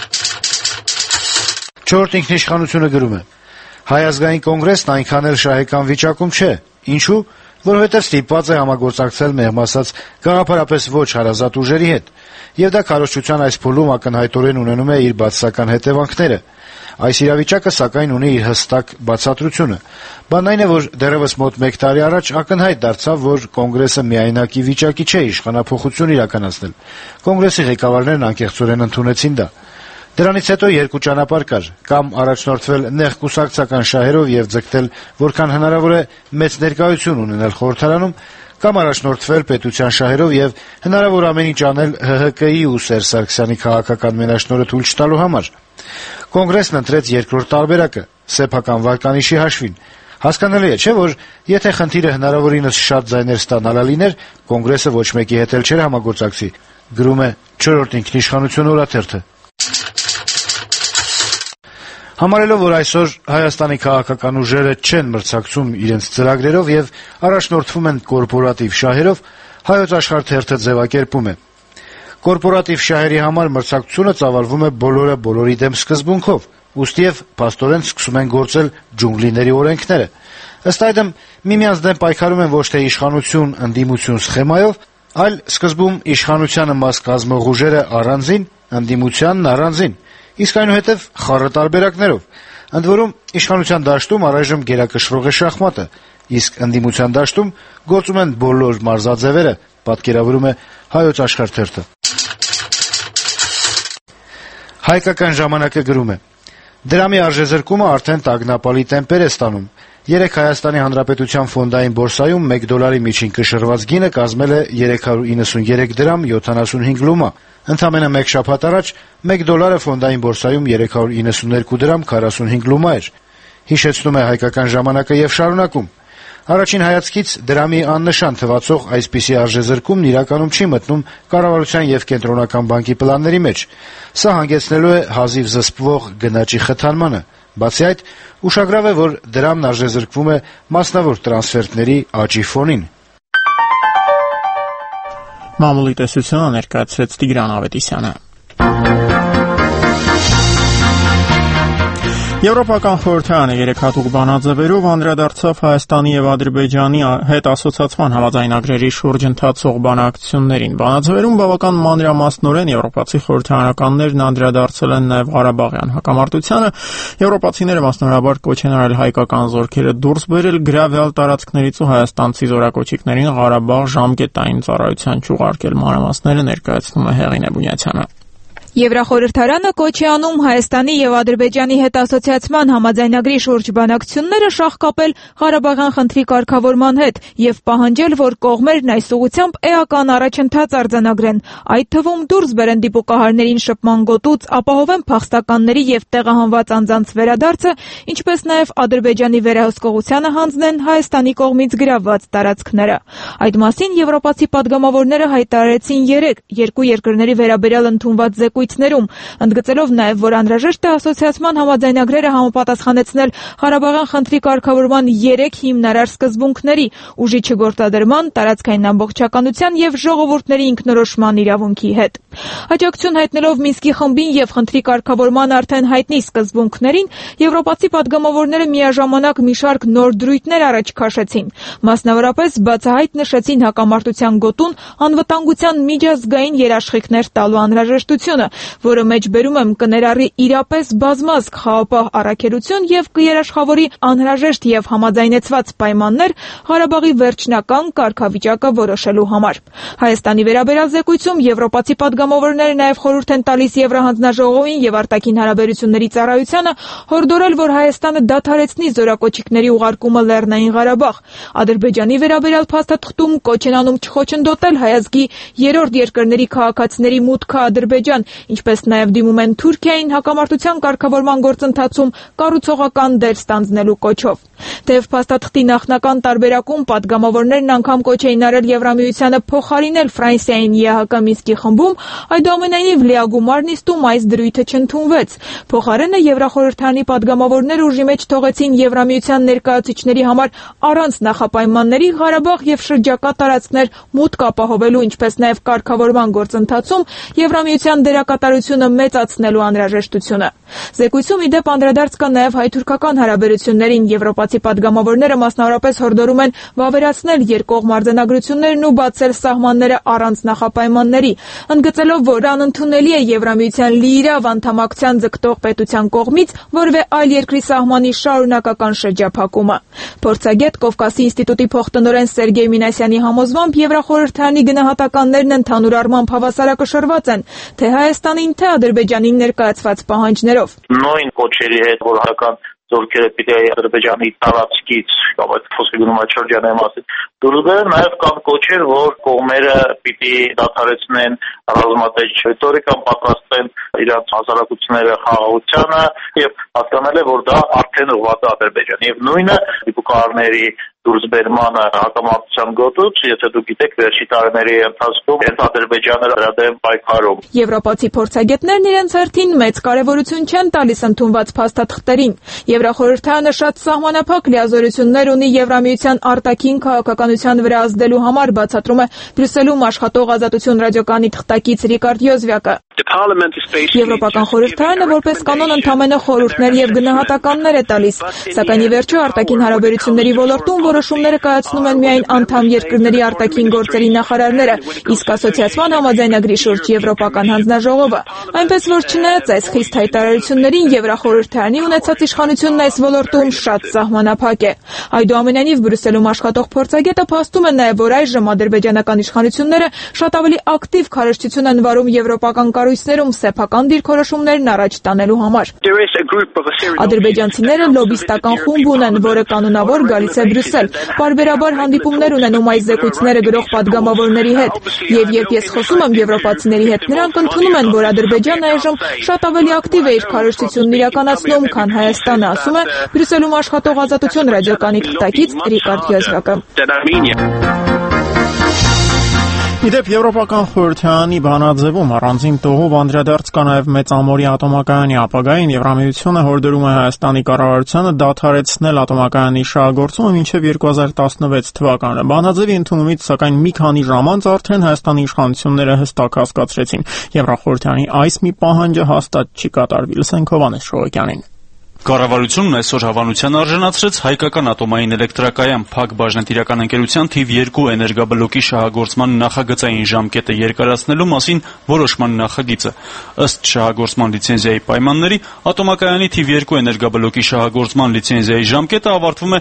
S5: Չորրորդ ինքնիշխանությունը գրում է. Հայ ազգային կոնգրեսն այնքան էլ շահեկան վիճակում չէ։ Ինչու՞։ Որովհետև ստիպված է համագործակցել մեղմ ասած գաղափարապես ոչ հարազատ ուժերի հետ, եւ դա քարոզչության այս փուլում ակնհայտորեն ունենում է իր բացասական հետևանքները։ Այս իրավիճակը սակայն ունի իր հստակ բացատրությունը։ Բանն այն է, որ դեռևս մոտ 1 տարի առաջ ակնհայտ դարձավ, որ կոնգրեսը միայնակի վիճակի չէ իշխանափոխություն իրականացնել։ Կոնգրեսի ղեկավարներն անկեղծորեն ընդունեցին դա։ Դրանից հետո երկու ճանապարհ կար՝ կամ առաջնորդվել նեղ կուսակցական շահերով եւ ձգտել որքան հնարավոր է մեծ ներկայություն ունենալ խորհրդարանում, կամ առաջնորդվել պետության շահերով եւ հնարավոր ամեն ինչ անել ՀՀԿ-ի ու Սերժ Սարգսյանի քաղաքական մենաշնորհը թույլ չտալու համար։ Կոնգրեսն ընտրեց երկրորդ տարբերակը՝ սեփական վարկանիշի հաշվին։ Հասկանալի է, չէ՞, որ եթե խնդիրը հնարավորինս շատ ձայներ ստանալը լիներ, կոնգրեսը ոչ մեկի հետ էլ չէր համագործակցի, գրում է չորրորդ ինքնիշխանություն օրաթերթը։ Համարելով, որ այսօր Հայաստանի քաղաքական ուժերը չեն մրցակցում իրենց ծրագրերով եւ առաջնորդվում են կորպորատիվ շահերով, Հայոց Աշխարհ թերթը ձևակերպում է. Կորպորատիվ շահերի համար մրցակցությունը ծավալվում է բոլորը բոլորի դեմ սկզբունքով, ուստիև փաստորեն սկսում են գործել ջունգլիների օրենքները։ Ըստ այդմ միմյանց դեմ պայքարում են ոչ թե իշխանություն, ընդդիմություն սխեմայով, այլ սկզբում իշխանությանը մաս կազմող ուժերը առանձին, ընդդիմությանն առանձին, իսկ այնուհետև խառը տարբերակներով։ Ընդ որում, իշխանության դաշտում առայժմ գերակշռող է շախմատը, իսկ ընդդիմության դաշտում գործում են բոլոր մարզաձևերը, պատկերավորում է Հայոց Աշխարհ թերթը։ Հայկական ժամանակը գրում է. Դրամի արժեզրկումը արդեն տագնապալի տեմպեր է ստանում։ Երեկ Հայաստանի Հանրապետության ֆոնդային բորսայում $1 միջին կշռված գինը կազմել է 393 դրամ 75 լումա։ Ընդամենը մեկ շաբաթ առաջ $1 ֆոնդային բորսայում 392 դրամ 45 լումա էր։ Հիշեցնում է Հայկական ժամանակը եւ շարունակում. Առաջին հայացքից դրամի աննշան թվացող այսպիսի արժեզրկումն իրականում չի մտնում կառավարության եւ կենտրոնական բանկի պլանների մեջ։ Սա հանգեցնելու է հազիվ զսպվող գնաճի խթանմանը։ Բացի այդ, ուշագրավ է, որ դրամն արժեզրկվում է մասնավոր տրանսֆերտների աճի ֆոնին։
S1: Մամուլի տեսությունը ներկայացրեց Տիգրան Ավետիսյանը։ Եվրոպական խորհրդարանը 3 հատուկ բանաձևերով անդրադարձավ Հայաստանի եւ Ադրբեջանի հետ ասոցիացման համաձայնագրերի շուրջ ընթացող բանակցություններին։ Բանաձևերում բավական մանրամասնորեն եվրոպացի խորհրդարանականներն անդրադարձել են նաեւ Ղարաբաղյան հակամարտությանը։ Եվրոպացիները մասնավորաբար կոչ են արել հայկական զորքերը դուրս բերել գրավյալ տարածքներից ու հայաստանցի զորակոչիկներին Ղարաբաղ ժամկետային ծառայության չուղարկել։ Մանրամասները ներկայացնում է Հեղինե Բունյացյանը։
S7: Եվրախորհրդարանը կոչ է անում Հայաստանի եւ Ադրբեջանի հետ ասոցիացման համաձայնագրի շուրջ բանակցությունները շահկապել Ղարաբաղյան խնդրի կարգավորման հետ եւ պահանջել, որ կողմերն այս ուղղությամբ էական առաջընթաց արձանագրեն, այդ թվում դուրս բերեն դիպուկահարներին շփման գոտուց, ապահովեն փախստականների եւ տեղահանված անձանց վերադարձը, ինչպես նաեւ Ադրբեջանի վերահսկողությանը հանձնեն Հայաստանի կողմից գրավված տարածքները։ Այդ մասին եվրոպացի падգամավորները հայտարարեցին երկու երկրների վերաբերյալ ընդունված զեկույցներում, ընդգծելով նաև, որ անհրաժեշտ է ասոցիացման համաձայնագրերը համապատասխանեցնել Ղարաբաղյան խնդրի կարգավորման 3 հիմնարար սկզբունքների՝ ուժի չգործադրման, տարածքային ամբողջականության եւ ժողովուրդների ինքնորոշման իրավունքի հետ։ Աջակցություն հայտնելով Մինսկի խմբին եւ խնդրի կարգավորման արդեն հայտնի սկզբունքներին, եվրոպացի падգամավորները միաժամանակ մի շարք նոր դրույթներ առաջ քաշեցին։ Մասնավորապես բացահայտ նշեցին հակամարտության գոտուն անվտանգության միջազգային երաշխիքներ տալու անհրաժեշտությունը, որը մեջբերում եմ կներառի իրապես բազմազգ խաղաղապահ առաքելություն եւ կերաշխավորի անհրաժեշտ եւ համաձայնեցված պայմաններ Ղարաբաղի վերջնական կարգավիճակը որոշելու համար։ Հայաստանի վերաբերյալ զեկույցում եվրոպացի падգամավորները նաեւ խորհուրդ են տալիս Եվրահանձնաժողովին եւ արտաքին հարաբերությունների ծառայությանը հորդորել, որ Հայաստանը դադարեցնի զորակոչիկների ուղարկումը Լեռնային Ղարաբաղ։ Ադրբեջանի վերաբերյալ փաստաթղթում կոչ են անում չխոչընդոտել հայազգի երրորդ երկրների քաղաքացիների մուտքը Ադրբեջան, ինչպես նաև դիմում են Թուրքիային հակամարտության կարգավորման գործընթացում կառուցողական դեր ստանձնելու կոչով։ Թեև փաստաթղթի նախնական տարբերակում падգամավորներն անգամ կոչ էին արել Եվրամիությանը փոխարինել Ֆրանսիային ԵԱՀԿ Մինսկի խմբում, այդուամենայնիվ լիագումար նիստում այս դրույթը չընդունվեց։ Փոխարենը Եվրախորհրդարանի падգամավորները ուժի մեջ թողեցին Եվրամիության ներկայացուցիչների համար առանց նախապայմանների Ղարաբաղ եւ շրջակա տարածքներ մուտք ապահովելու, ինչպես նաև կարգավորման գործընթացում Եվրամիության դերակատարությունը մեծացնելու անհրաժեշտությունը։ Զեկույցում ի դեպ անդրադարձ կա նաև հայ-թուրքական հարաբերություններին։ Եվրոպացի падգամավորները մասնավորապես հորդորում են վավերացնել երկկողմ արձանագրություններն ու բացել սահմանները առանց նախապայմանների, ընդգծելով, որ անընդունելի է Եվրամիության լիիրավ անդամակցության ձգտող պետության կողմից որևէ այլ երկրի սահմանի շարունակական շրջափակումը։ Փորձագետ Կովկասի ինստիտուտի փոխտնօրեն Սերգեյ Մինասյանի համոզմամբ Եվրախորհրդարանի գնահատականներն ընդհանուր առմամբ հավասարակշռված են թե Հայաստանին, թե Ադրբեջանին ներկայացված պահանջներով։
S8: Նույն կոչերի հետ, որ հայկական զորքերը պիտի Ադրբեջանի տարածքից կամ այդ խոսքը գնում է շրջանի մասին դուրս բերեն, նաև կան կոչեր, որ կողմերը պիտի դադարեցնեն ռազմատեժ ռետորիկան, պատրաստեն իրենց հասարակությունները խաղաղությանը եւ հասկանալ է, որ դա արդեն ուղղված է Ադրբեջան եւ նույնը դիպուկահարների դուրսբերմանը հակամարտության գոտուց, եթե դուք գիտեք, վերջի տարիների ընթացքում հենց Ադրբեջանը դրա դեմ պայքարում։
S7: Եվրոպացի փորձագետներն իրենց հերթին մեծ կարևորություն չեն տալիս ընդունված փաստաթղթերին։ Եվրախորհրդարանը շատ սահմանափակ լիազորություններ ունի Եվրամիության արտաքին քաղաքականության վրա ազդելու համար, բացատրում է Բրյուսելում աշխատող Ազատություն ռադիոկայանի թղթակից Ռիկարդ Յոզվյակը։ Եվրոպական խորհրդարանը որպես կանոն ընդամենը խորհուրդներ եւ գնահատականներ է տալիս, սակայն ի վերջո արտաքին հարաբերությունների ոլորտում որոշումները կայացնում են միայն անդամ երկրների արտաքին գործերի նախարարները, իսկ ասոցիացման համաձայնագրի շուրջ Եվրոպական հանձնաժողովը։ Այնպես որ չնայած այս խիստ հայտարարություններին Եվրախորհրդարանի ունեցած իշխանությունն այս ոլորտում շատ սահմանափակ է։ Այդուամենայնիվ Բրյուսելում աշխատող փորձագետը փաստում է նաեւ, որ այժմ ադրբեջանական իշխանությունները շատ ավելի ակտիվ քարոզչություն են վարում եվրոպական կառույցներում սեփական դիրքորոշումներն առաջ տանելու համար։ Ադրբեջանցիները լոբիստական խումբ ունեն, որը կանոնավոր գալիս է Բրյուսել, պարբերաբար հանդիպումներ ունենում այս զեկույցները գրող պատգամավորների հետ, եւ երբ ես խոսում եմ եվրոպացիների հետ, նրանք ընդունում են, որ Ադրբեջանը այժմ շատ ավելի ակտիվ է իր քարոզչությունն իրականացնում, քան Հայաստանը, ասում է Բրյուսելում աշխատող Ազատություն ռադիոկայանի թղթակից Ռիկարդ Յազրակը։
S1: Իդեպ Եվրոպական խորհրդարանի բանաձևում առանձին տողով անդրադարձ կա նաև Մեծամորի ատոմակայանի ապագային։ Եվրամիությունը հորդորում է Հայաստանի կառավարությանը դադարեցնել ատոմակայանի շահագործումը մինչև 2016 թվականը։ Բանաձևի ընդունումից սակայն մի քանի ժամ անց արդեն Հայաստանի իշխանությունները հստակ հասկացրեցին, Եվրախորհրդարանի այս մի պահանջը հաստատ չի կատարվի։ Լսենք Հովհաննես Շողոկյանին։
S9: Կառավարությունն այսօր հավանության արժանացրեց հայկական ատոմային էլեկտրակայան Փակ բաժնետիրական ընկերության թիվ 2 էներգաբլոկի շահագործման նախագծային ժամկետը երկարացնելու մասին որոշման նախագիծը։ Ըստ շահագործման լիցենզիայի պայմանների, ատոմակայանի թիվ 2 էներգաբլոկի շահագործման լիցենզիայի ժամկետը ավարտվում է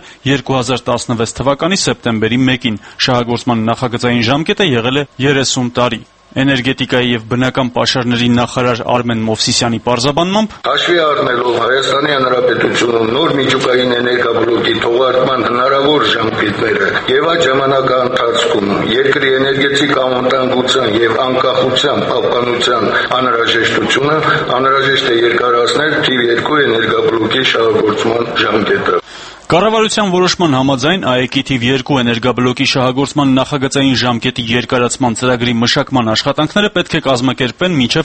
S9: 2016 թվականի սեպտեմբերի 1-ին։ Շահագործման նախագծային ժամկետը եղել է 30 տարի։ Էներգետիկայի եւ բնական պաշարների նախարար Արմեն Մովսիսյանի պարզաբանմամբ
S10: հաշվի առնելով Հայաստանի Հանրապետությունում նոր միջուկային էներգաբլոկի թողարկման հնարավոր ժամկետները եւ այդ ժամանակահատվածում երկրի էներգետիկ անվտանգության եւ անկախության պահպանության անհրաժեշտությունը անհրաժեշտ է երկարացնել թիվ 2 էներգաբլոկի շահագործման ժամկետը։
S9: Կառավարության որոշման համաձայն ԱԵԿ-ի թիվ 2 էներգաբլոկի շահագործման նախագծային ժամկետի երկարացման ծրագրի մշակման աշխատանքները պետք է կազմակերպեն մինչև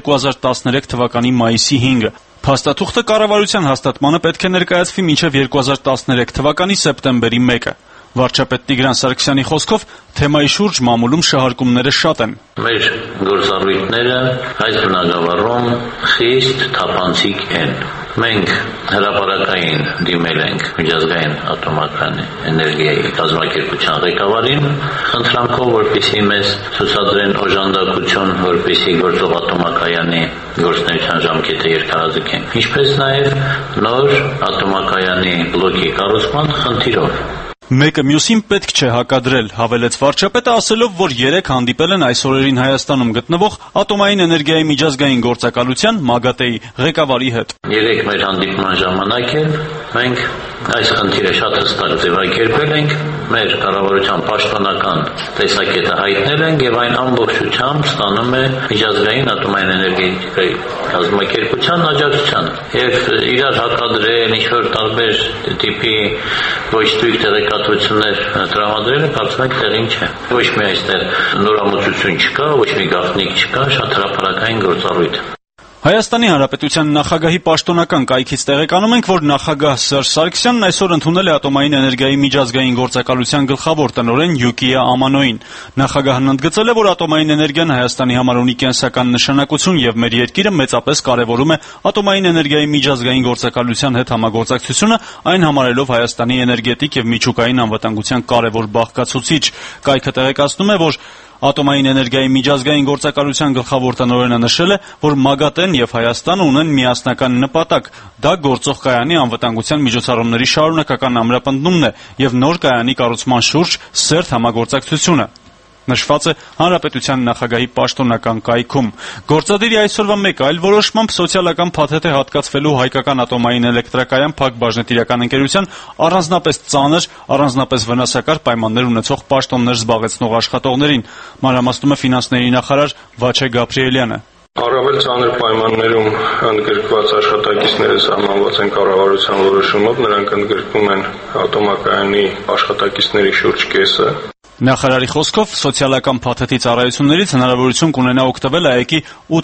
S9: 2013 թվականի մայիսի 5-ը։ Փաստաթուղթը կառավարության հաստատմանը պետք է ներկայացվի մինչև 2013 թվականի սեպտեմբերի 1-ը։ Վարչապետ Տիգրան Սարգսյանի խոսքով թեմայի շուրջ մամուլում շահարկումները շատ են։
S12: Մեր գործառույթները այս բնագավառում խիստ թափանցիկ են։ Մենք հրապարակային դիմել ենք միջազգային ատոմական էներգիայի կազմակերպության ղեկավարին, խնդրանքով, որպեսզի մեզ ցուցադրեն օժանդակություն, որպեսզի գործող ատոմակայանի գործունեության ժամկետը երկարաձգեն, ինչպես նաև նոր ատոմակայանի բլոկի կառուցման խնդիրով։
S9: Մեկը մյուսին պետք չէ հակադրել, հավելեց վարչապետը, ասելով, որ 3 հանդիպել են այս օրերին Հայաստանում գտնվող ատոմային էներգիայի միջազգային գործակալության ՄԱԳԱՏԵ-ի ղեկավարի հետ։
S12: 3 մեր հանդիպման ժամանակ էլ մենք այս խնդիրը շատ հստակ ձևակերպել ենք, մեր կառավարության պաշտոնական տեսակետը հայտնել ենք եւ այն ամբողջությամբ ստանում է միջազգային ատոմային էներգետիկայի կազմակերպության աջակցության եւ իրար հակադրել ինչ-որ տարբեր տիպի ոչ ստույգ տեղեկատվություններ տրամադրելը կարծում եմ տեղին չէ։ Ոչ մի այստեղ նորամուծություն չկա, ոչ մի գաղտնիք չկա, շատ հրապարակային գործառույթ։
S9: Հայաստանի Հանրապետության նախագահի պաշտոնական կայքից տեղեկանում ենք, որ նախագահ Սերժ Սարգսյանն այսօր ընդունել է ատոմային էներգիայի միջազգային գործակալության գլխավոր տնօրեն Յուկիա Ամանոին։ Նախագահն ընդգծել է, որ ատոմային էներգիան Հայաստանի համար ունի կենսական նշանակություն եւ մեր երկիրը մեծապես կարեւորում է ատոմային էներգիայի միջազգային գործակալության հետ համագործակցությունը, այն համարելով Հայաստանի էներգետիկ եւ միջուկային անվտանգության կարեւոր բաղկացուցիչ։ Կայքը տեղեկացնում է, որ Ատոմային էներգիայի միջազգային գործակալության գլխավոր տնօրենը նշել է, որ ՄԱԳԱՏԵ-ն եւ Հայաստանը ունեն միասնական նպատակ։ Դա գործող կայանի անվտանգության միջոցառումների շարունակական ամրապնդումն է եւ նոր կայանի կառուցման շուրջ սերտ համագործակցությունը։ Նշված է Հանրապետության նախագահի պաշտոնական կայքում։ Գործադիրի այսօրվա մեկ այլ որոշմամբ սոցիալական փաթեթ է հատկացվելու հայկական ատոմային էլեկտրակայան Փակ բաժնետիրական ընկերության առանձնապես ծանր, առանձնապես վնասակար պայմաններ ունեցող պաշտոններ զբաղեցնող աշխատողներին, մանրամասնում է ֆինանսների նախարար Վաչե Գաբրիելյանը։
S13: Առավել ծանր պայմաններում ընդգրկված աշխատակիցները սահմանված են կառավարության որոշումով, նրանք ընդգրկում են ատոմակայանի աշխատակիցների շուրջ կեսը։
S9: Նախարարի խոսքով սոցիալական փաթեթի ծառայություններից հնարավորություն կունենա օգտվել ԱԵԿ-ի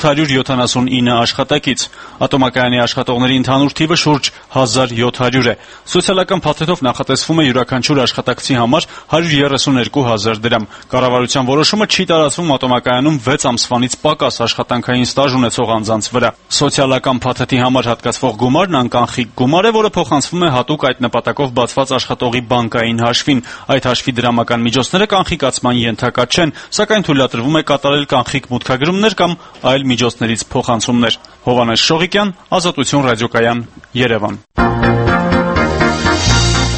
S9: 879 աշխատակից։ Ատոմակայանի աշխատողների ընդհանուր թիվը շուրջ 1700 է։ Սոցիալական փաթեթով նախատեսվում է յուրաքանչյուր աշխատակցի համար 132,000 դրամ։ Կառավարության որոշումը չի տարածվում ատոմակայանում 6 ամսվանից պակաս աշխատանքային ստաժ ունեցող անձանց վրա։ Սոցիալական փաթեթի համար հատկացվող գումարն անկանխիկ գումար է, որը փոխանցվում է հատուկ այդ նպատակով բացված աշխատողի բանկային հաշվին։ Այդ հաշվի դրամական միջոցները կանխիկացման ենթակա չեն, սակայն թույլատրվում է կատարել կանխիկ մուտքագրումներ կամ այլ միջոցներից փոխանցումներ։ Հովհաննես Շողիկյան, Ազատություն ռադիոկայան, Երևան։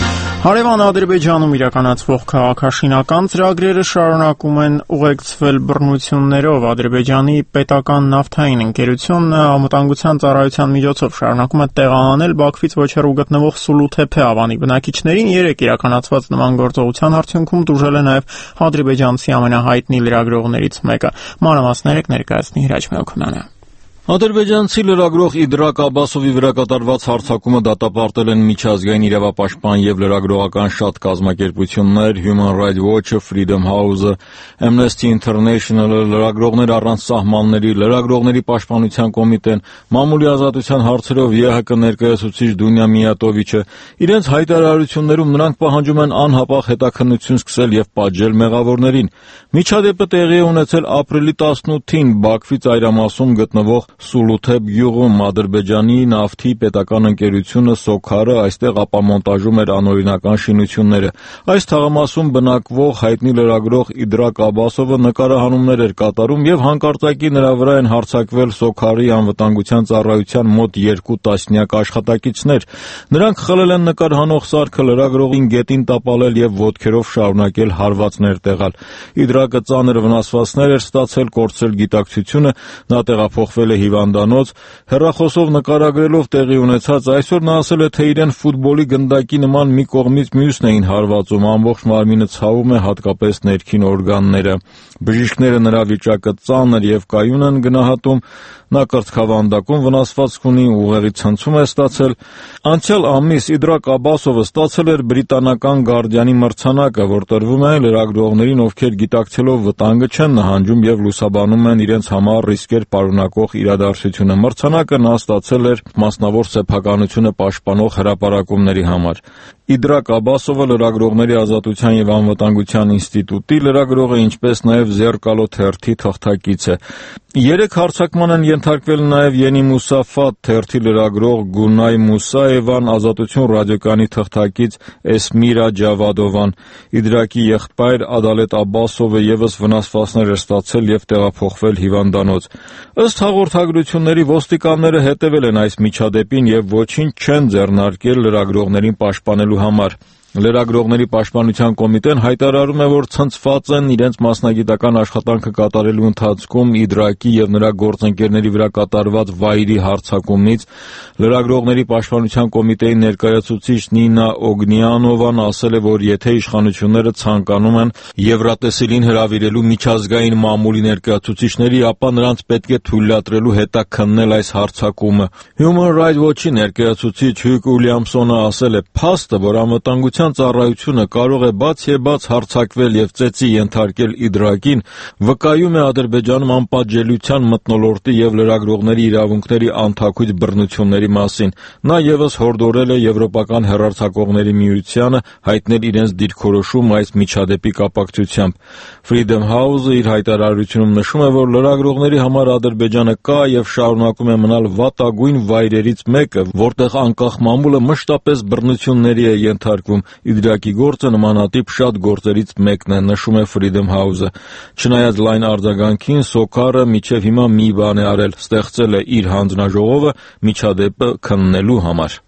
S1: Հարևան Ադրբեջանում իրականացվող քաղաքաշինական ծրագրերը շարունակում են ուղեկցվել բռնություններով։ Ադրբեջանի պետական նավթային ընկերությունը անվտանգության ծառայության միջոցով շարունակում է տեղահանել Բաքվից ոչ հեռու գտնվող Սուլութեփե ավանի բնակիչներին։ Երեկ իրականացված նման գործողության արդյունքում տուժել է նաև ադրբեջանցի ամենահայտնի լրագրողներից մեկը։ Մանրամասները կներկայացնի Հրաչ Մելքոնյանը։
S11: Ադրբեջանցի լրագրող Իդրակ Աբասովի վրա կատարված հարձակումը դատապարտել են միջազգային իրավապաշտպան եւ լրագրողական շատ կազմակերպություններ, Human Rights Watch-ը, Freedom House-ը, Amnesty International-ը, Լրագրողներ առանց սահմանների, Լրագրողների պաշտպանության կոմիտեն, Մամուլի ազատության հարցերով ԵՀԿ ներկայացուցիչ Դունյա Միատովիչը։ Իրենց հայտարարություններում նրանք պահանջում են անհապաղ հետաքննություն սկսել եւ պատժել մեղավորներին։ Միջադեպը տեղի է ունեցել ապրիլի 18-ին Բաքվի ծայրամասում գտնվող Սուլութեփ գյուղում Ադրբեջանի նավթի պետական ընկերությունը Սոքարը այստեղ ապամոնտաժում էր անօրինական շինությունները։ Այս թաղամասում բնակվող հայտնի լրագրող Իդրակ Աբասովը նկարահանումներ էր կատարում եւ հանկարծակի նրա վրա են հարձակվել Սոքարի անվտանգության ծառայության մոտ 2 տասնյակ աշխատակիցներ։ Նրանք խլել են նկարահանող սարքը, լրագրողին գետին տապալել եւ ոտքերով շարունակել հարվածներ տեղալ։ Իդրակը ծանր վնասվածքներ էր ստացել, կորցրել գիտակցությունը, նա տեղափոխվել է հիվանդանոց։ Հեռախոսով նկարագրելով տեղի ունեցած այսօր նա ասել է, թե իրեն ֆուտբոլի գնդակի նման մի կողմից մյուսն էին հարվածում, ամբողջ մարմինը ցավում է, հատկապես ներքին օրգանները։ Բժիշկները նրա վիճակը ծանր եւ կայուն են գնահատում, նա կրծքավանդակում վնասվածք ունի, ուղեղի ցնցում է ստացել։ Անցյալ ամիս Իդրակ Աբասովը ստացել էր բրիտանական Գարդիանի մրցանակը, որ տրվում է լրագրողներին, ովքեր գիտակցելով վտանգը չեն նահանջում եւ լուսաբանում են իրենց համար ռիսկեր պարունակող իրադարձությունը։ Մրցանակը նա ստացել էր մասնավոր սեփականությունը պաշտպանող հրապարակումների համար։ Իդրակ Աբասովը լրագրողների ազատության եւ անվտանգության ինստիտուտի լրագրող է, ինչպես նաեւ Զերկալո թերթի թղթակից է։ Երեք հարձակման են ենթարկվել նաեւ Յենի Մուսաֆատ թերթի լրագրող Գունայ Մուսաևան, Ազատություն ռադիոկայանի թղթակից Էսմիրա Ջավադովան։ Իդրակի եղբայր Ադալետ Աբասովը եւս վնասվածքներ էր ստացել եւ տեղափոխվել հիվանդանոց։ Ըստ հաղորդագրությունների ոստիկանները հետևել են այս միջադեպին եւ ոչինչ չեն ձեռնարկել լրագրողներին պաշտպանելու համար։ Լրագրողների պաշտպանության կոմիտեն հայտարարում է, որ ցնցված են իրենց մասնագիտական աշխատանքը կատարելու ընթացքում Իդրակի եւ նրա գործընկերների վրա կատարված վայրի հարձակումից։ Լրագրողների պաշտպանության կոմիտեի ներկայացուցիչ Նինա Օգնիանովան ասել է, որ եթե իշխանությունները ցանկանում են Եվրատեսիլին հրավիրելու միջազգային մամուլի ներկայացուցիչների, ապա նրանց պետք է թույլատրելու հետաքննել այս հարձակումը։ Human Rights Watch-ի ներկայացուցիչ Հյուգ Ուիլյամսոնը ասել է, փաստը, որ անվտանգության ծառայությունը կարող է բաց հարձակվել եւ ծեծի ենթարկել Իդրակին, վկայում է Ադրբեջանում անպատժելիության մթնոլորտի եւ լրագրողների իրավունքների անթաքույց բռնությունների մասին։ Նա եւս հորդորել է Եվրոպական հեռարձակողների միությանը հայտնել իրենց դիրքորոշում այս միջադեպի կապակցությամբ։ Freedom House-ը իր հայտարարությունում նշում է, որ լրագրողների համար Ադրբեջանը կա եւ շարունակում է մնալ վատագույն վայրերից մեկը, որտեղ անկախ մամուլը մշտապես բռնությունների է ենթարկվում։ Իդրակի գործը նմանատիպ շատ գործերից մեկն է, նշում է Freedom House-ը։ Չնայած լայն արձագանքին, Սոքարը մինչև հիմա մի բան է արել, ստեղծել է իր հանձնաժողովը միջադեպը քննելու համար։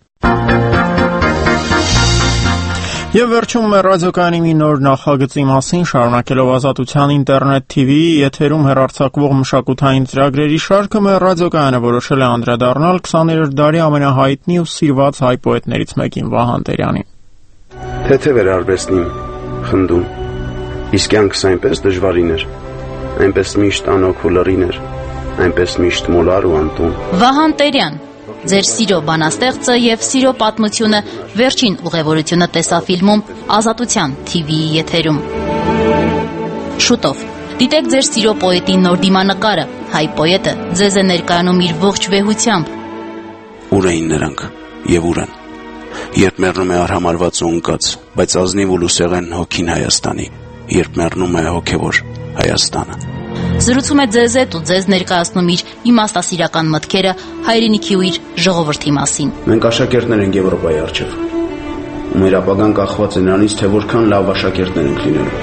S1: Եվ վերջում մեր ռադիոկայանի մի նոր նախագծի մասին, շարունակելով Ազատության ինտերնետ TV-ի եթերում հեռարձակվող մշակութային ծրագրերի շարքը, մեր ռադիոկայանը որոշել է անդրադառնալ 20-րդ դարի ամենահայտնի ու սիրված հայ պոետներից մեկին՝ Վահան Տերյանին։
S14: Թեթև էր արվեստին խնդում, իսկ կյանքս այնպես դժվարին էր, այնպես միշտ անօք ու լռին էր, այնպես միշտ մոլար ու անտուն։
S25: Վահան Տերյան, ձեր սիրո բանաստեղծը եւ սիրո պատմությունը վերջին ուղևորությունը տեսաֆիլմում Ազատության TV-ի եթերում։ Շուտով դիտեք ձեր սիրո պոետի նոր դիմանկարը, հայ պոետը ձեզ է ներկայանում իր ողջ վեհությամբ։
S14: Ուր էին նրանք եւ ուր են, երբ մեռնում է արհամարված ու ընկած, բայց ազնիվ ու լուսեղեն հոգին Հայաստանի, երբ մեռնում է հոգևոր Հայաստանը։
S25: Զրուցում է ձեզ հետ ու ձեզ ներկայացնում իր իմաստասիրական մտքերը հայրենիքի ու իր ժողովրդի մասին։
S14: Մենք աշակերտներ ենք Եվրոպայի առջև, ու մեր ապագան կախված է նրանից, թե որքան լավ աշակերտներ ենք լինելու։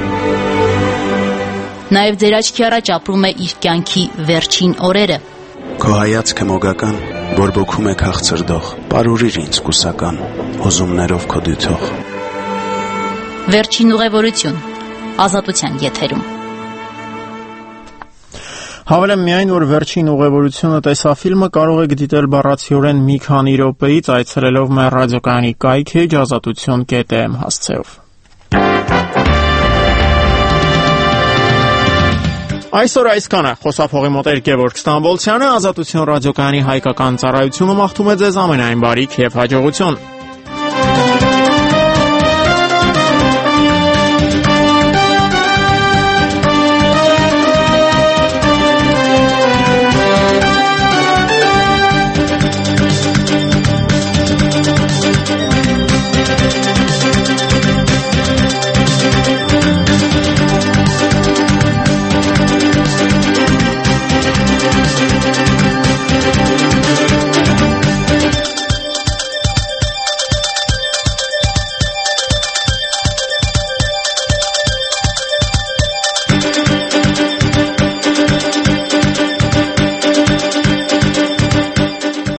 S25: Նաև ձեր աչքի առաջ ապրում է իր կյանքի վերջին օրերը։
S14: Քո հայացքը մոգական, բորբոքում է քաղցրդող, պարուրիր ինձ կուսական, հոզումներով քո դյութող։
S25: Վերջին ուղևորություն Ազատության եթերում։
S1: Հավելեմ միայն, որ վերջին ուղևորությունը տեսաֆիլմը կարող եք դիտել բառացիորեն մի քանի րոպեից այցելելով մեր ռադիոկայանի կայքեջ azatutsion.am հասցեով։ Այսօր այսքանը խոսափողի մոտ Գևորգ Ստամբոլցյանը, Ազատություն ռադիոկայանի հայկական ծառայությունը մաղթում է ձեզ ամենայն բարիք եւ հաջողություն։